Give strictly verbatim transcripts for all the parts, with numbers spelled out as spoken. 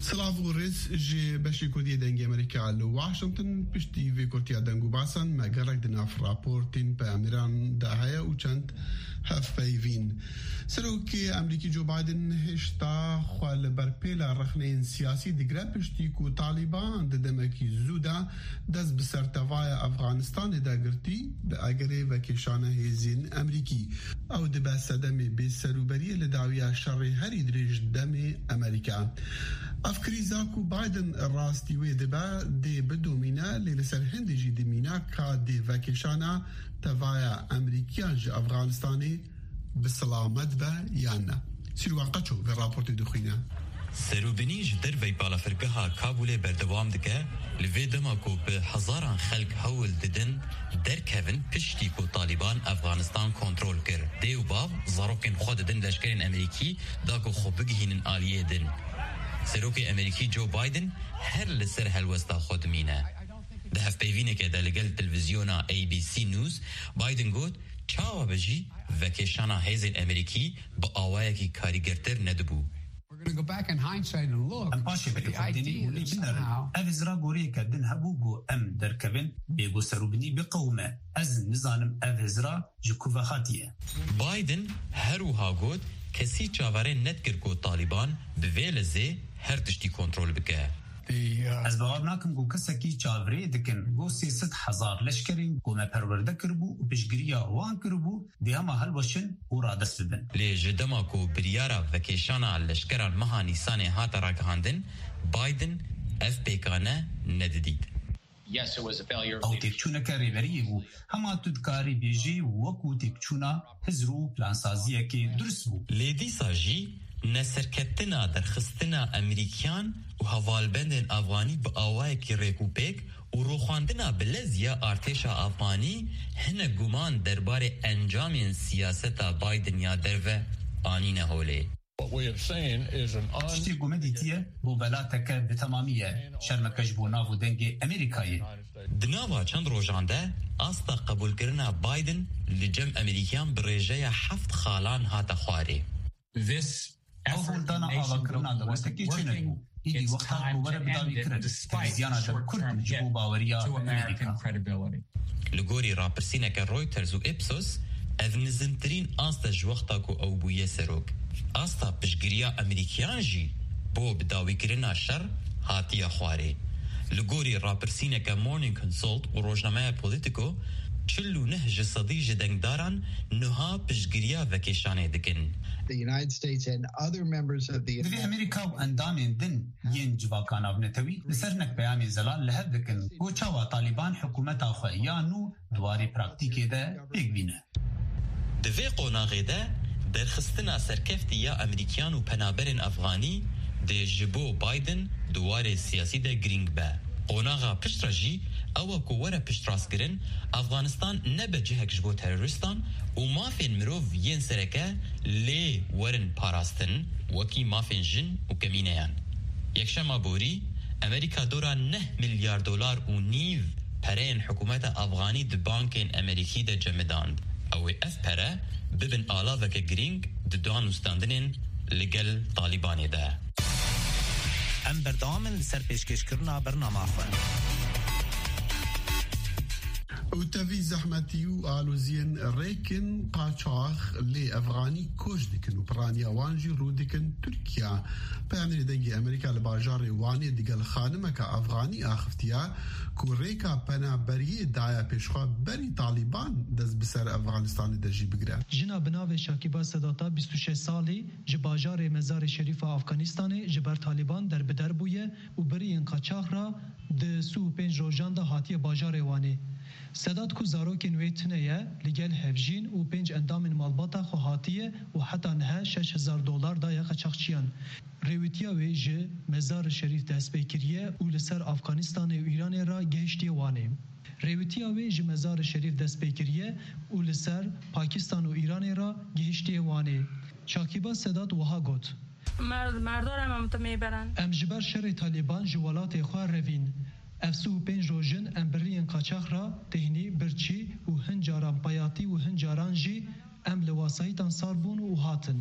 سلافوريس جي باشي كودي دنجي أمريكا لواشنطن بشتي في كورتيا دنجو باسن ما قرق دنا في رابورتين بأميران داهية وچند هف بيفين سروكي أمريكي جو بايدن هشتا خوال برپيلا رخنين سياسي دقرا بشتي كو طالبان ددمكي زودا دز بسرتوايا أفغانستان دا قرتي بأقري وكيشانه هزين أمريكي أو دبا سدمي بسروبرية لدعوية شر هري دريج دمي أمريكا افکری زاکو بایدن راستی وی دبا دی بدومینا لسر هندی جی دمینا کا دی وکشانا توایا امریکیان جی افغانستانی بسلامت با یانا سیروان قچو به راپورت دخوینا سروبنی جدر وی بالا فرقها کابول بردوام دکه لوی دماکو به هزاران خلق هول ددن در کهون پشتی کو طالبان افغانستان کنترول کر دیو باو زاروکن خود دن لشکرین امریکی داکو خوبگهینن آلیه دن سروکی امریکی جو بایدن هر لسر هلوستا خود مینه ده هف پیوینه که ده لگل تلویزیونا ای بی سی نیوز بایدن گوت چاوا بجی وکشانا هیزن امریکی با آوائه کی کاریگرتر ندبو ام پاشی بکی خودینی ولی بنرن اوزرا گوری کردن هبو گو ام در کبن بیگو سروبنی بقومه از نزانم اوزرا جکوه خاتیه بایدن هروها گوت کسی چاوره ندگر کو طالبان بویلزه هر تشتی کنترول بکه از بغاب ناکم گو کسکی چاوره دکن گو سیست هزار لشکرین گو ما پرورده کربو و پشگریا وان کربو دی هما هل وشن و را دست بدن لی جدما کو بریارا وکیشانا لشکران مها نیسان هات راگهاندن بایدن اف پیکانه نددید او تکچونه که ریوریه بو هما تدکاری بیجی وکو تکچونه هزرو پلانسازیه که درست بو لیدی ساجی نسرکتنا در خستنا امریکیان و هوالبندن افغانی با آوائه کی ریکوپیک و روخواندنا بلزیا ارتشا افغانی هنه گمان دربار انجام سیاست بایدن یا درو آنین هوله شتی گومدی تیه بو بلاتک به تمامیه شرمکش بو ناو دنگ امریکایی دناوا چند روزانده استا قبول کرنا بایدن لجم امریکیان برژه هفت خالان هات خواره او بولدانا آوا کرنا دوستکی چنه بو ایدی وقتا بوبره بداوی کرد تلویزیانا در کرد جبو باوریا امریکا لگوری راپرسینه که رویترز و اپسوس اذ نزمترین آستا جوختا کو او بویه سروک آستا پشگریا امریکیان جی بو بداوی کرنا شر هاتیا خواره لگوری راپرسینه که مورنینگ کنسولت و روزنامه پولیتیکو چلو نه جسدی جدنگداران نها پشگریا وکیشانه دکن The United States and other members of the دوی امریکا و اندامین دن ین جواکان ابنتوی لسرنک بیامی زلال لهف دکن و چاوا طالبان حکومت آخوائیانو دواری پراکتیکی ده بیگ بینه دوی قوناغی ده درخستنا سرکفتی یا امریکیان و پنابرین افغانی ده جبو بایدن دوار سیاسی ده گرینگ به قوناغا پشترا جی او کووره پشتراس گرن افغانستان نبه جهک جبو تروریستان و مافین مروف ین سرکه لی ورن پاراستن وکی مافین جن و کمینیان یکشما بوری امریکا دورا نه میلیارد دلار و نیو پرین حکومت افغانی ده بانکین امریکی ده جمداند او اف پره ببن آلاوک گرینگ ده دانوستاندنین لگل طالبانی ده ام بردامن سر پیشکش کرنا برنامه خواه او تفي زحمتيو آلوزين ريكن قاچاخ لي أفغاني كوش ديكن و برانيا وانجي رو ديكن تركيا بيعني دنجي أمريكا لباجار واني ديگل خانمك أفغاني آخفتيا كو ريكا بنا بريه دايا پیشخوا بري طالبان دز بسر أفغانستان دجي بگره جنا بناوه شاكيبا صداتا بیست و شش سالي جباجار مزار شريف أفغانستان جبر طالبان در بدر بويه و برين قاچاخ را ده سو پنج روجان ده هاتيه باجار واني سداد کو زاروکن ویتنه لگل هفجین و پنج اندام مالباتا خو هاتیه و حتی نه شش هزار دلار دا یا قاچاقچیان رویتیا وی ج مزار شریف دست بکریه و لسر افغانستان و ایران را گشتی وانه رویتیا وی ج مزار شریف دست بکریه و لسر پاکستان و ایران را گشتی وانه شاکیبا سداد وها گوت مرد مردارم هم تو میبرن ام جبر شر طالبان جوالات خواه روین افسو پنج روژن امبرین قاچاق را تهنی برچی و هنجاران پایاتی و هنجاران جی ام لواسایتان ساربون و هاتن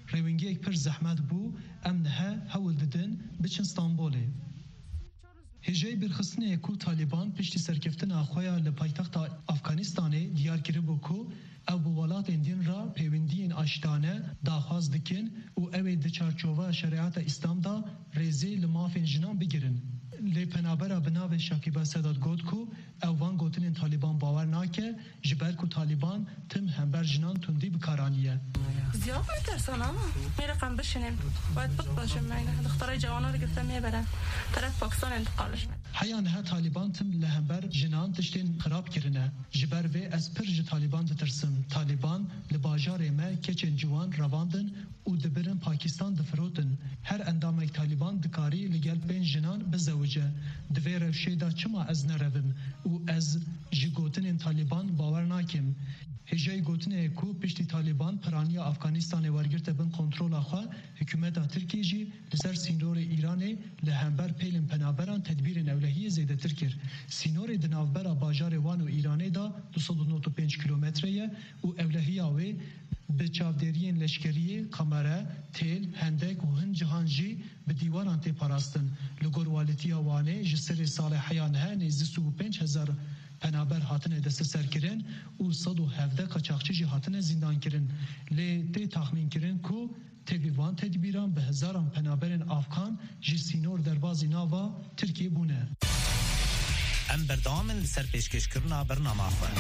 روینگی پر زحمت بو ام نه هول ددن بچن استانبولی. هجای برخستنه کو طالبان پشتی سرکفتن آخویا لپایتخت افغانستانه دیار کرده بو کو او بولات اندین را پیوندین آشتانه داخواز دکن و اوی دچارچوه شریعت اسلام دا ریزی لمافین جنان بگیرن. لی پنابرا بناو شاکیبا سداد گود کو او وان گوتنین طالبان باور ناکه جبر کو طالبان تم همبر جنان تندی بکارانیه. زیاد میترسن اما میرقم بشنیم باید بق باشم من دخترای جوانان رو گفتم میبرن طرف پاکستان انتقالش من حیان ها طالبان تم لهمبر جنان تشتین خراب کرنه جبر و از پرج طالبان دترسم طالبان لباجار ما کچن جوان رواندن و دبرن پاکستان دفروتن هر اندام طالبان دکاری لگل بین جنان بزوجه دویر شیدا چما از نروم و از جگوتن طالبان باور ناکم هجای گوتنه کو پشتی طالبان پرانیا افغانستان ورگرت بن کنترل آخوا حکومت ترکیه جی لسر سینور ایران لهمبر پیلن پنابران تدبیر نولهی زیده ترکر سینور دنافبر باجار وان و ایرانه دا دویست و نود و پنج کیلومتریه و اولهی آوه به چاودرین لشکریه کامره تیل هندک و هن جهانجی به دیواران تی پاراستن لگور والتی آوانه جسر سال حیانه نیزده و پنج هزار پنابر هاتنه دست سر کرن و صد و هفده قاچاقچی جی هاتنه زندان کرن لی تی تخمین کرن کو تبیوان تدبیران به هزاران پنابرن افغان جی سینور دربازی ناوا ترکیه بونه. ام بردامن سر پیشکش کرنا برنامه خواه.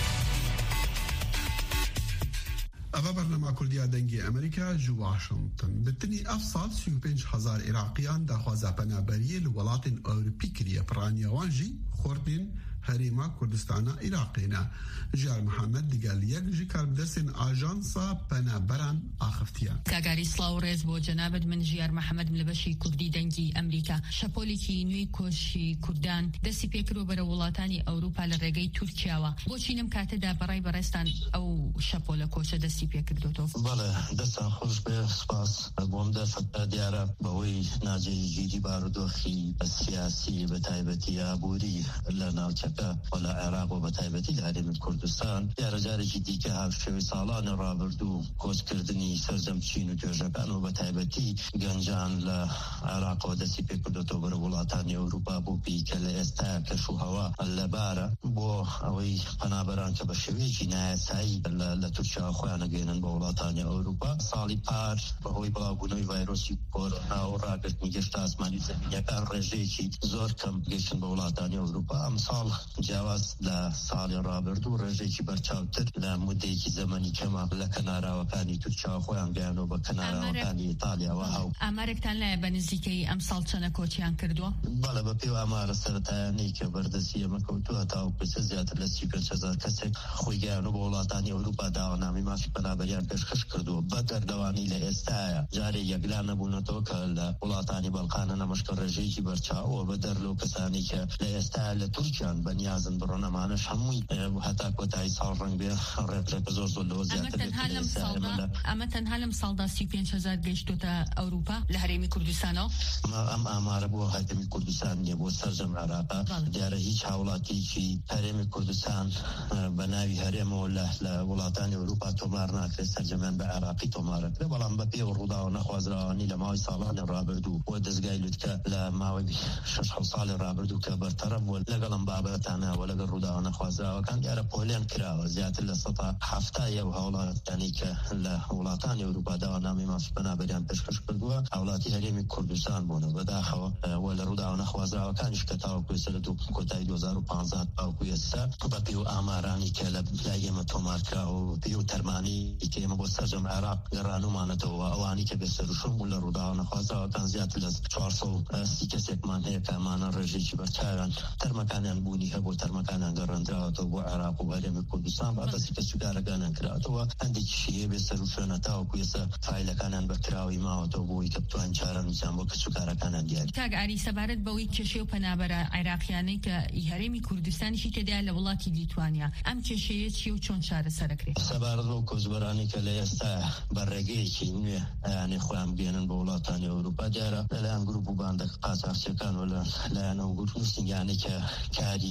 أفا برنامج كردية دنجي أمريكا جو واشنطن بالتني أفصل سيو بينش هزار إراقيان داخوازا بنابرية لولاتن أوروبي كريا برانيا وانجي خوردين هريما كردستانا إراقينا جار محمد دقال يك جي كاربدسن آجانسا بنابران آخفتيا كاغاري سلاو ريز بو جنابد من جيار محمد ملبشي كردي دنجي أمريكا شابولي كي نوي كوشي كردان دسي بيكرو برا ولاتاني أوروبا لرقاي تركياوا بوشي نمكاتة دا براي برستان أو شابولا كوشا دسي بيكردوتو بله دستا خوش به سپاس بوم دفت دیاره بوی ناجي جيدي باردوخي السياسي بتايبتي أبوري لنا ولا عراق وبتايبتي لهرم كردستان دیاره جار جدي كهاف شوي سالان رابردو كوز كردني سرزم چين و جوجبان وبتايبتي گنجان لعراق ودسي بيكردوتو بر ولاتاني أوروبا بو بيك لأستا كشو هوا اللبارة بو اوي پنابران كبشوي جناية ساي لتركيا خويانا گينن بو ولاتاني أوروبا سالي پار بهوي بلابونوي فيروسي كورونا و راگرت نگشت آسماني زمینه كان رجيكي زور كم گشتن بو ولاتاني أوروبا امثال جواز لسال رابردو رجيكي برچاوتر لمدهيكي زمني كما لكنارا وكاني تركيا خويان گيانو بكنارا وكاني إيطاليا وهاو أماركتان لا بنزيكي امثال چنه كوچيان كردو؟ بله بپیو امار سرطایانی که بردسیه مکوتو هتاو بسه زیادر لسی پنج هزار کسی خوی گیانو با ولاتانی اروپا داوانامی مافی بنابریان پشخش کردو بدر دوانی لئستایا جاری یگلان بونتو که لولاتانی بلقان نمشکر رجیجی برچاو و بدر لو کسانی که لئستایا لترکیان بنیازن برونا مانش هموی حتی کتای سال رنگ بیا رب زور زلو زیادر لئستایا اما تنهالم سالدا سی پنج هزار گشتو تا اروپا لحریمی کردستانو؟ ام امار بو حتمی کردستان یبو سرزم عراقا دیاره هیچ حولاتی که حرم کردستان بناوی حرم ولا ولاتانی اروپا تومار ناکره سرجمان به عراقی تومار کرده ولام بپی و رودا و نخوازرانی لماوی سالان رابردو و دزگای لدکه لماوی شش سال رابردو که برطرف و لگلم بابتانه و لگل رودا و نخوازرا و کان دیاره پولین کرا و زیادر لسطا هفته یو حولاتانی که لولاتانی اروپا دوانامی مافی بنابریان پشکش کردو حولاتی حرم کردستان بونه و داخل ولا رودا و نخوازرا و کانش کتاو کویسر دو کتای دو هزار و پانزده او کویسر و پیو آمارانی که لگیم تومار کرا و پیو ترمانی که ما بسترجم عراق گرانو مانتو و اوانی که بسرشون ولا رودا و نخوازرا و کان زیادر از چهارصد سی کسی کمان هی که مانا رژیجی برچایان ترمکانیان بونی هبو ترمکانیان گراندراتو و عراق و حرم کردستان بعد سی کسی گارگانن کراتو و هندی کشیه بسرشون تاو کویسر فایلکانیان برکراوی ما و تو بوی کبتوان چارن میزن با کسو گارگانن دیاری تاگ عریسه بارد بوی کشیو پنابرا عراقیانی که هرمی کردستانی شی تدیال ولاتی لیتوانیا ام کشیه چیو چون شهر سرکری سباردو کوزبرانی که لیستا برگی کی نه یعنی خوام گینن به ولاتانی اروپا دیاره لان گروپ باند قاچاقچیان ولا لان گروپ نیستن یعنی که کاری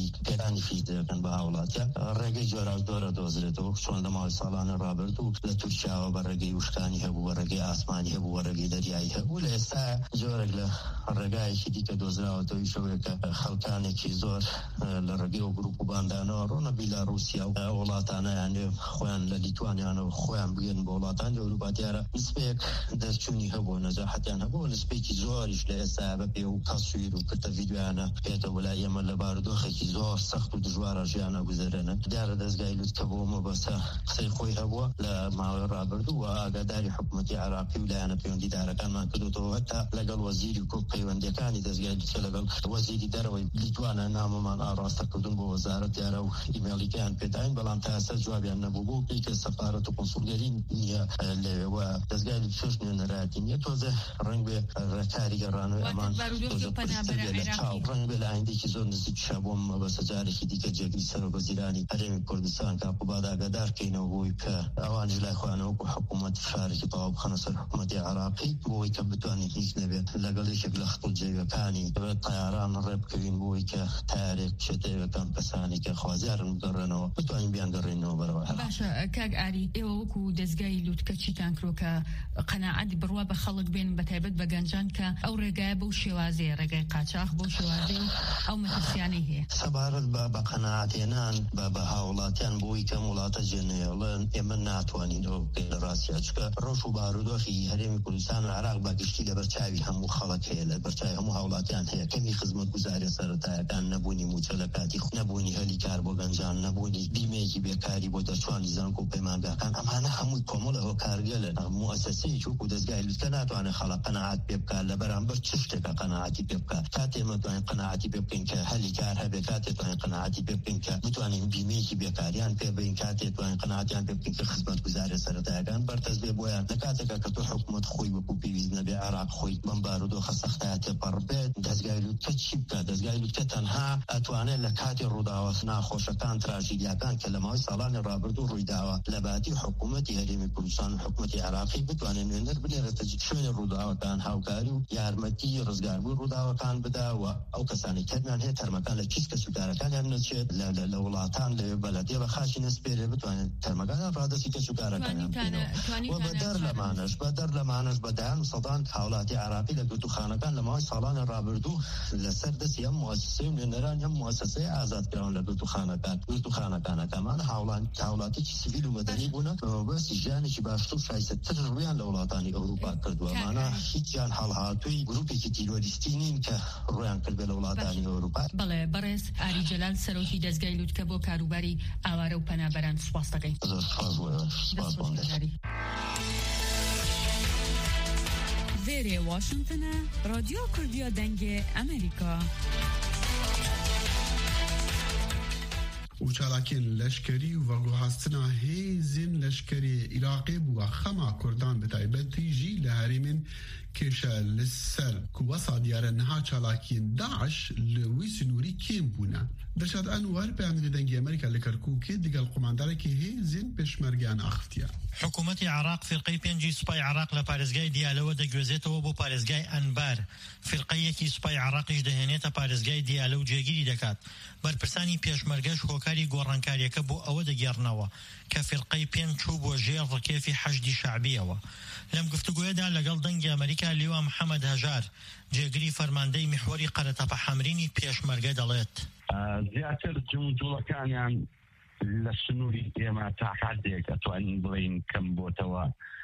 هەرێمی پێرانی فیز دەکەن بە هاوڵاتیان ڕێگەی جۆرا دۆرە دۆزرێتەوە چۆن لە ماوەی ساڵانە ڕابرد و لە تورکیاوە بە ڕێگەی وشکانی هەبوو بە ڕێگەی ئاسمانی هەبوو بە ڕێگەی دەریایی هەبوو لە ئێستا جۆرێک لە ڕێگایەکی دیکە دۆزراوەتەوەی شەوەیەکە خەڵکانێکی زۆر لە ڕێگەی و گروپ و باندانەوە ڕۆنە بیلاڕوسیا و وڵاتانە یانێ خۆیان لە لیتوانیانەوە خۆیان بگەن بە وڵاتانی ئەوروپا دیارە نسبەیەک دەرچوونی هەبوو نەجاحەتیان هەبوو نسبەیەکی زۆریش لە ئێستا بە پێ و تەسویر و کردە ڤیدیۆیانە پێێتەوە لای ئێمە لە بارودۆخێکی زۆر سەخت و دژوارە ژیانە گوزەرێنە دیارە دەستگای لوتکە بۆمە بەسە قسەی خۆی هەبووە لە ماوەی ڕابردوو و ئاگاداری حکوومەتی عراقی و لایەنە پەیوەندیدارەکانمان کردوتەوە هەتا لەگەڵ وەزیری و کۆک پەیوەندیەکانی دەستگای لوتکە لەگەڵ وەزیری دەرەوەی لیتوانە نامەمان ئاڕاستە کردوون بۆ وەزارەت دیارە و ئیمێڵیکەیان پێداین بەڵام تا ئێستا جوابیان نەبوو بۆ پێیکە سەفارەت و کۆنسوڵگەری نییە لەوێ دەستگای لوتکەش نوێنەرایەتی نییە تۆزە ڕەنگ بێ ڕێکاری گەڕانەوەی ئەمان ڕەنگ بێ لە ئایندێکی زۆر نزیک شابۆم بەسە جارێکی دیکە جێگری سەرۆکوەزیرانی هەرێمی کوردستان کاپوباد ئاگادارکەینەوە بۆی کە ئەوانش لای خۆیانەوەکو حکوومەت فشارێکی تەواو بخەنە سەر حکوومەتی عراقی بۆی کە بتوانێت هیچ نەبێت لەگەڵ یەکێک لە خەڵ جێگەکانی دەبێت تایاران ڕێبکەوین بۆی کە تارێک بچێتەوەکان کەسانی کە خوازیارن بگەڕێنەوە بتوانین بیان گەڕێنەوە بەرەوە. باشە کاک ئاری ئێوە وەکو دەستگای لوتکە چیتان کرۆ کە قەناعەت بڕوا بە خەڵک بێن بەتایبەت بە گەنجان کە ئەو ڕێگایە بەو شێوازەیە ڕێگای قاچاق بەو شێوازەی ئەو مەترسیانەی هەیە سەبارەت بە قەناعەتێنان بە بە هاوڵاتیان بۆی کەم وڵاتە جێنێڵن ئێمە ناتوانین ئەو لە ڕاستیە چکە ڕۆژ و بارودۆخی هەرێمی کوردستان و عراق بەگشتی لە بەرچاوی هەموو خەڵک هەیە لە بەرچاوی هەموو هاوڵاتیان هەیە کەمی خزمەتگوزاریە سەرەتایەکان نەبوونی موچە لە کاتی نەبوونی هەلی کار بۆ گەنجان نەبوونی بیمەیەکی بێکاری بۆ دەرچوانی زانک و پەیمانگاکان ئەمانە هەمووی کۆمەڵەوە کارگەلن مؤسسەیەکی وەکو دەستگای لوتکە ناتوانێت خەڵک قەناعەت پێ بکات لە بەرامبەر چ شتێکە قەناعەتی پێ بکات کاتێ مەتوانین قەناعەتی پێ بکەین کە هەلی کار هەبێت کاتێ توانین قەناعەتی پێ بکەین کە بتوانین بیمەیەکی بێکاریان پێ بین کاتێ توانین قەناعەتیان پێ بکەین کە خزمەتگوزاریە سەرەتایەکان بەردەست بێ بۆیان لە کاتێکە کە تۆ حکوومەت خۆی وەکو پێویست نەبێ عراق خۆی بەم بارودۆخە سەختایە تێپەڕ بێت دەستگای لوتکە چی بکات دەستگای لوتکە تەنها ئەتوانێت لە کاتی ڕووداوە ناخۆشەکان تراژیدیەکان کە لە ماوەی ساڵانی ڕابردوو ڕوویداوە لە باتی حکوومەتی هەرێمی کوردستان و حکوومەتی عراقی بتوانێت نوێنەر بنێرێتە شوێنی ڕووداوەکان هاوکاری و یارمەتی ڕزگاربووی ڕووداوەکان بداوە ئەو کەسانی کەمیان هەیە تەرمەکان لە چیسکە سوکارەکانیان نەچێت لە وڵاتان لە بەلەدێ بە خاچی نەسپێرێ بتوانێت تەرمەکان ڕادەسی کە سوکارەکانیان بکەنەوە و بەدەر لەمانش بەدەر لەمانش بەدایان سەدان هاوڵاتی عراقی لە گرتوخانەکان لە ماوەی ساڵانی ڕابردوو لەسەر دەستی هەم موەسسەی نوێنەران هەم موەسسەی ئازادکراون لە گرتوخانەکان گرتوخانەکانەکەمان هاوڵاتێکی سیڤیل و مەدەنی بوونە بەستی ژیانێکی باشتر و شایستەتر ڕویان لە وڵاتانی ئەوروپا کردووەمانە هیچیان هەڵهاتووی گروپێکی تیرۆریستی نین کە ڕویان کرد لە وڵاتانی ئەوروپا. بەڵێ بەڕێز ئاری جەلال سەرۆکی دەستگای لوتکە بۆ کاروباری ئاوارە و پەنابەران سوپاس دەکەین. Vêrê Washington'a Radyo Kurdiya Dengê Amerika. و چالاکین لشکری و گوهاستنا هیزین لشکری عراقی بوا خما کردان بتایبەتی جی لە هەرێمین کێشە لەسەر کووەسا دیارە نەها چالاکین داعش لە وی سنووری کێم بوونە دەشاد ئەنوەر پەیامەری دەنگی ئەمریکا لە کەرکووکێ دیگەڵ قوماندارێکی هێزین پێشمەرگیان ئاختیە. حکوومەتی عراق فرقەی پێنجی سوپای عراق لە پارێزگای دیالەوە دەگوێزێتەوە بۆ پارێزگای ئەنبار فرقەیەکی سوپای عراقیش دەهێنێتە پارێزگای دیالە و جێگیری دەکات. بەرپرسانی پێشمەرگەش هۆکاری گۆڕانکاریەکە بۆ ئەوە دەگێڕنەوە کە فرقەی پێنج چوو بۆ ژێر ڕکێفی حەشدی شعبیەوە. لەم گفتوگوێدا لەگەڵ دەنگی ئەمریکا لیوا محەممەد هەژار جێگری فەرماندەی میحوەری قەرەتەپە حەمرینی پێشمەرگە دەڵێت زیاتر جموجوڵەکانیان لە سنووری ئێمە تا حدێک ئەتوانین بڵین کەم بۆتەوە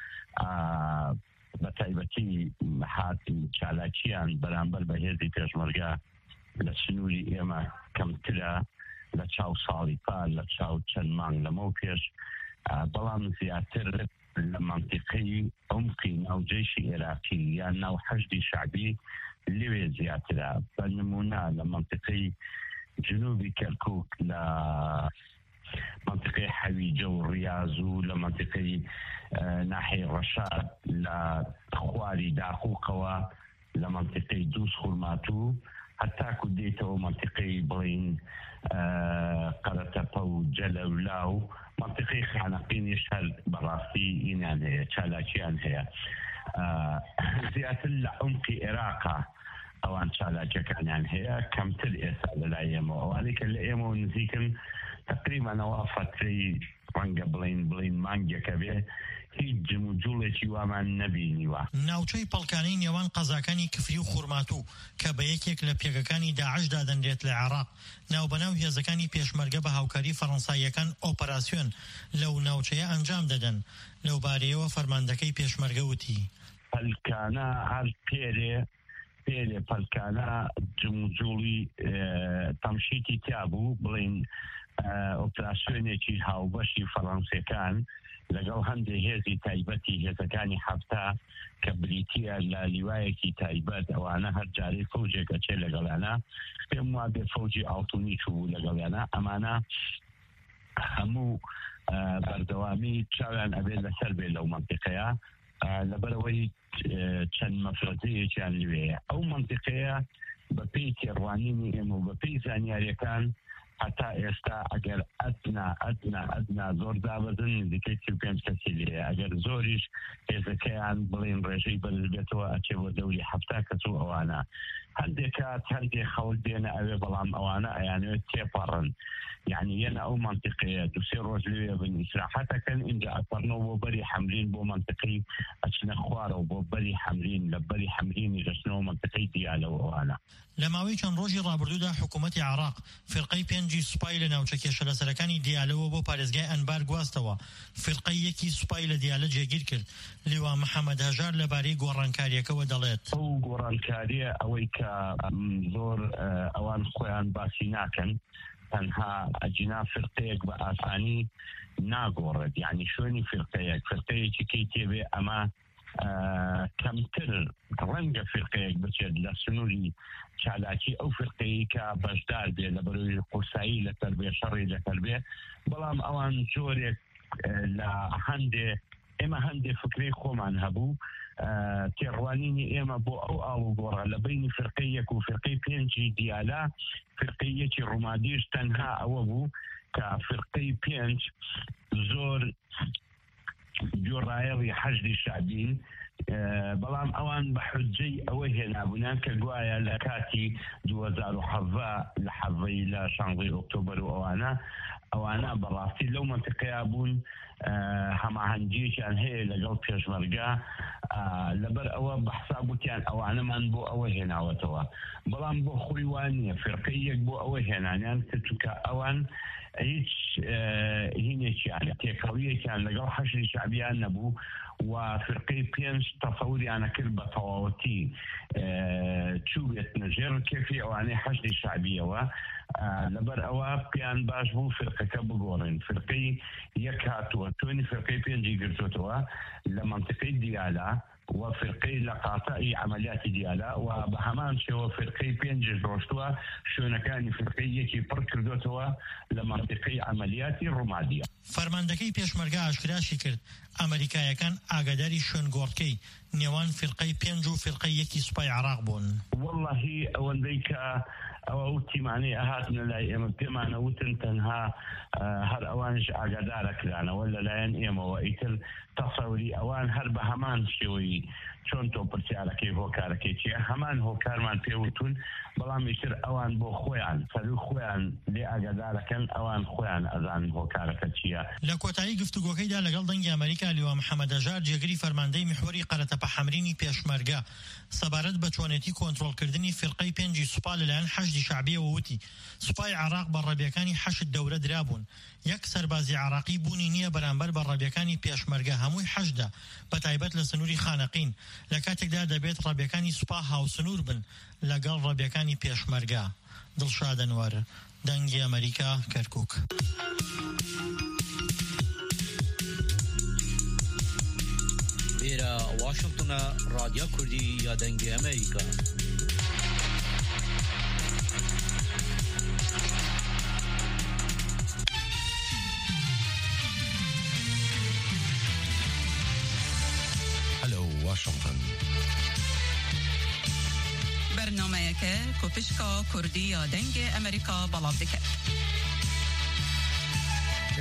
بە تایبەتی هاتی چالاکیان بەرامبەر بە هێزی پێشمەرگە لە سنووری ئێمە کەمترە لە چاو ساڵی پار لە چاو چەند مانگ لەمە و پێش بەڵام زیاتر لە منطقەی عمقی ناوجێشی عێراقی یان ناو حەشدی شعبی لێوێ زیاترە. بە نمونە لە منطقەی جنوبی کەرکووک لە منطقەی حەویجە و ڕیاز و لە منطقەی ناحیەی ڕەشاد لە خواری داخوقەوە لە منطقەی دووس خورماتوو هەتاکو دێتەوە منطقەی بڵین قەرەتەپە و جەلەولا و منطقەی خانەقینیش هەر بەڕاستی ئینان هەیە چالاکیان هەیە. زیاتر لە عمقی عێراقا ئەوان چالاکیەکانیان هەیە کەمتر ئێستا لەلای ئێمە ئەوانەی کە لە ئێمە نزیکن تقریبانەوە فترەی ڕەنگە بڵین بڵین مانگێکە بێ هیچ جم و جوڵێکی وامان نەبینیوە. ناوچەی پەڵکانەی نێوان قەزاکانی کفری و خوڕماتوو کە بە یەکێک لە پێگەکانی داعشدا دەنرێت لە عێراق ناوبەناو هێزەکانی پێشمەرگە بە هاوکاری فەڕەنساییەکان ئۆپەراسیۆن لەو ناوچەیە ئەنجام دەدەن. لەو بارەیەوە فەرماندەکەی پێشمەرگە وتی پەلکانە هەر پێرێ پێرێ پەلکانە جم و جوڵی تەمشیتی تیا بوو بڵین ئۆپراسیۆنێکی هاوبەشی فەڕەنسیەکان لەگەڵ هەندێک هێزی تایبەتی هێزەکانی هەفتە کە بریتیە لە لیوایەکی تایبەت ئەوانە هەر جارەی فەوجێکە چێ لەگەڵیانە پێم وا بێ فەوجی ئاڵتونی چوو لەگەڵیانە ئەمانە هەموو بەردەوامی چاویان ئەبێ لەسەر بێ لەو مەنتیقەیە لەبەرەوەی چەند مەفرەزەیەکیان لێیە ئەو مەنتیقەیە بە پێی تێڕوانینی ئێمە و بە پێی زانیاریەکان حتا ئێستا ئەگەر ئەدنا ئەدنا ئەدنا زۆر دابەزن نزیکەی و پێنج کەسی لێ ئەگەر زۆریش هێزەکەیان بڵین ڕێژەی بەرز بێتەوە ئەچێ بۆ دەوری هەفتا کەس و ئەوانە هەندێک کات هەندێک خەوت دێنە ئەوێ بەڵام ئەوانە ئەیانوێت تێپەڕن يعني ينا او منطقيه تسير رجليه بالاسراحات كان ان جاء قرنوا بري حملين بو منطقي اشنا خوار وبو بري حملين لبري حملين يجسنوا منطقي ديالو وانا لماوي چەند ڕۆژی ڕابردوودا حکوومەتی عێراق فرقەی پێنجی سوپای لە ناوچەکێشە لەسەرەکانی دیالەوە بۆ پارێزگای ئەنبار گواستەوە فرقەی یەکی سوپای لە دیالە جێگیر کرد لیوا محەممەد هەژار لەبارەی گۆڕانکاریەکەەوە دەڵێت ئەو گۆڕانکاریە ئەوەی کە زۆر ئەوان خۆیان باسی ناکەن تەنها ئەجینا فرقەیەک بە ئاسانی ناگۆڕێت یعنی شوێنی فرقەیەک فرقەیەکی کەی تێبێ ئەمە کەمتر ڕەنگە فرقەیەک بچێت لە سنووری چالاکی ئەو فرقەیە کە بەشدار بێ لە بەروی قورسایی لەسەر بێ شەڕی لەسەر بێ بەڵام ئەوان جۆرێک لە هەندێ ئێمە هەندێ فکرەی خۆمان هەبوو تێڕوانینی ئێمە بۆ ئەو ئاو گۆڕە لە بینی فرقەی یەک و فرقەی پێنجی دیالە فرقەی یەکی ڕوومادیش تەنها ئەوە بوو کە فرقەی پێنج زۆر جۆڕایەڵی حەشدی شعبین بەڵام ئەوان بە حجەی ئەوە هێنابوونیان کە گوایە لە کاتی دوو هەزار و حەڤە لە حەڤەی لە شانزەی ئۆکتۆبەر و ئەوانە ئەوانە بەڕاستی لەو مەنتیقەیە بوون هەماهەنگیەکیان هەیە لەگەڵ پێشمەرگە لەبەر ئەوە بەحسا بوتیان ئەوانەمان بۆ ئەوە هێناوەتەوە بەڵام بۆ خۆی وان نییە فرقەی یەک بۆ ئەوە هێنانیان کە ئەوان هیچ هینێکیان تێکەڵیەکیان لەگەڵ حەشری شعبیان نەبوو و فرقەی پێنج تەسەوریانە کرد بە تەواوەتی چوو بێت نەژێر کێفی ئەوانەی حەشری شعبیەوە لەبەر ئەوە پێیان باش بوو فرقەکە بگۆڕن فرقەی یەک هاتووە توێنی فرقەی پێنجی گرتوتەوە لە منطقەی دیالە و فرقەی لە قاتعی عملیاتی دیالە و بە هەمان شێوە فرقەی پێنجش ڕۆشتووە شوێنەکانی فرقەی یەکی پڕ کردوتەوە لە منطقەی عملیاتی ڕوومادیە. فەرماندەکەی پێشمەرگە ئاشکراشی کرد ئەمریکایەکان ئاگاداری شوێنگۆڕکەی نێوان فرقەی پێنج و فرقەی یەکی سوپای عێراق بوون. وەڵڵاهی ئەوەندەی کە ئەوە وتیمانەی ئەهاتنە لای ئێمە پێمانە وتن تەنها هەر ئەوانش ئاگادارە کرانەوە لەلایەن ئێمەوە ئیتر تەسەوری ئەوان هەر بە هەمان شێوەی چۆن تۆ پرسیارەکەی هۆکارەکەی چیە هەمان هۆکارمان پێوتون بەڵام ئیتر ئەوان بۆ خۆیان سەرو خۆیان لێ ئاگادارەکەن ئەوان خۆیان ئەزان هۆکارەکە چییە. لە کۆتایی گفتوگۆکەیدا لەگەڵ دەنگی ئەمریکا لیوا محەممەد هەژار جێگری فەرماندەی میحوەری قەرەتەپەحەمرینی پێشمەرگە سەبارەت بە چۆنێتی کۆنتڕۆڵکردنی فرقەی پێنجی سوپا لەلایەن حەشدی شعبیەوە وتی سوپای عێراق بە ڕەبیەکانی حەشد دەورە درابوون یەک سەربازی عێراقی بوونی نییە بەرامبەر بە ڕەبیەکانی پێشمەرگە هەمووی حەشدە بە تایبەت لە سنووری خانەقین لە کاتێکدا دەبێت ڕەبیەکانی سوپا هاوسنوور بن لەگەڵ ڕەبیەکانی پێشمەرگە. دڵشاد ئەنوەر دەنگی ئەمریکا کەرکووک. لێرە واشنگتنە رادیۆ کوردی یا دەنگی ئەمریکا. واشنطن برنامه‌یەکە کۆپشکا کوردی یا دەنگی ئەمریکا بەڵاو دەکات.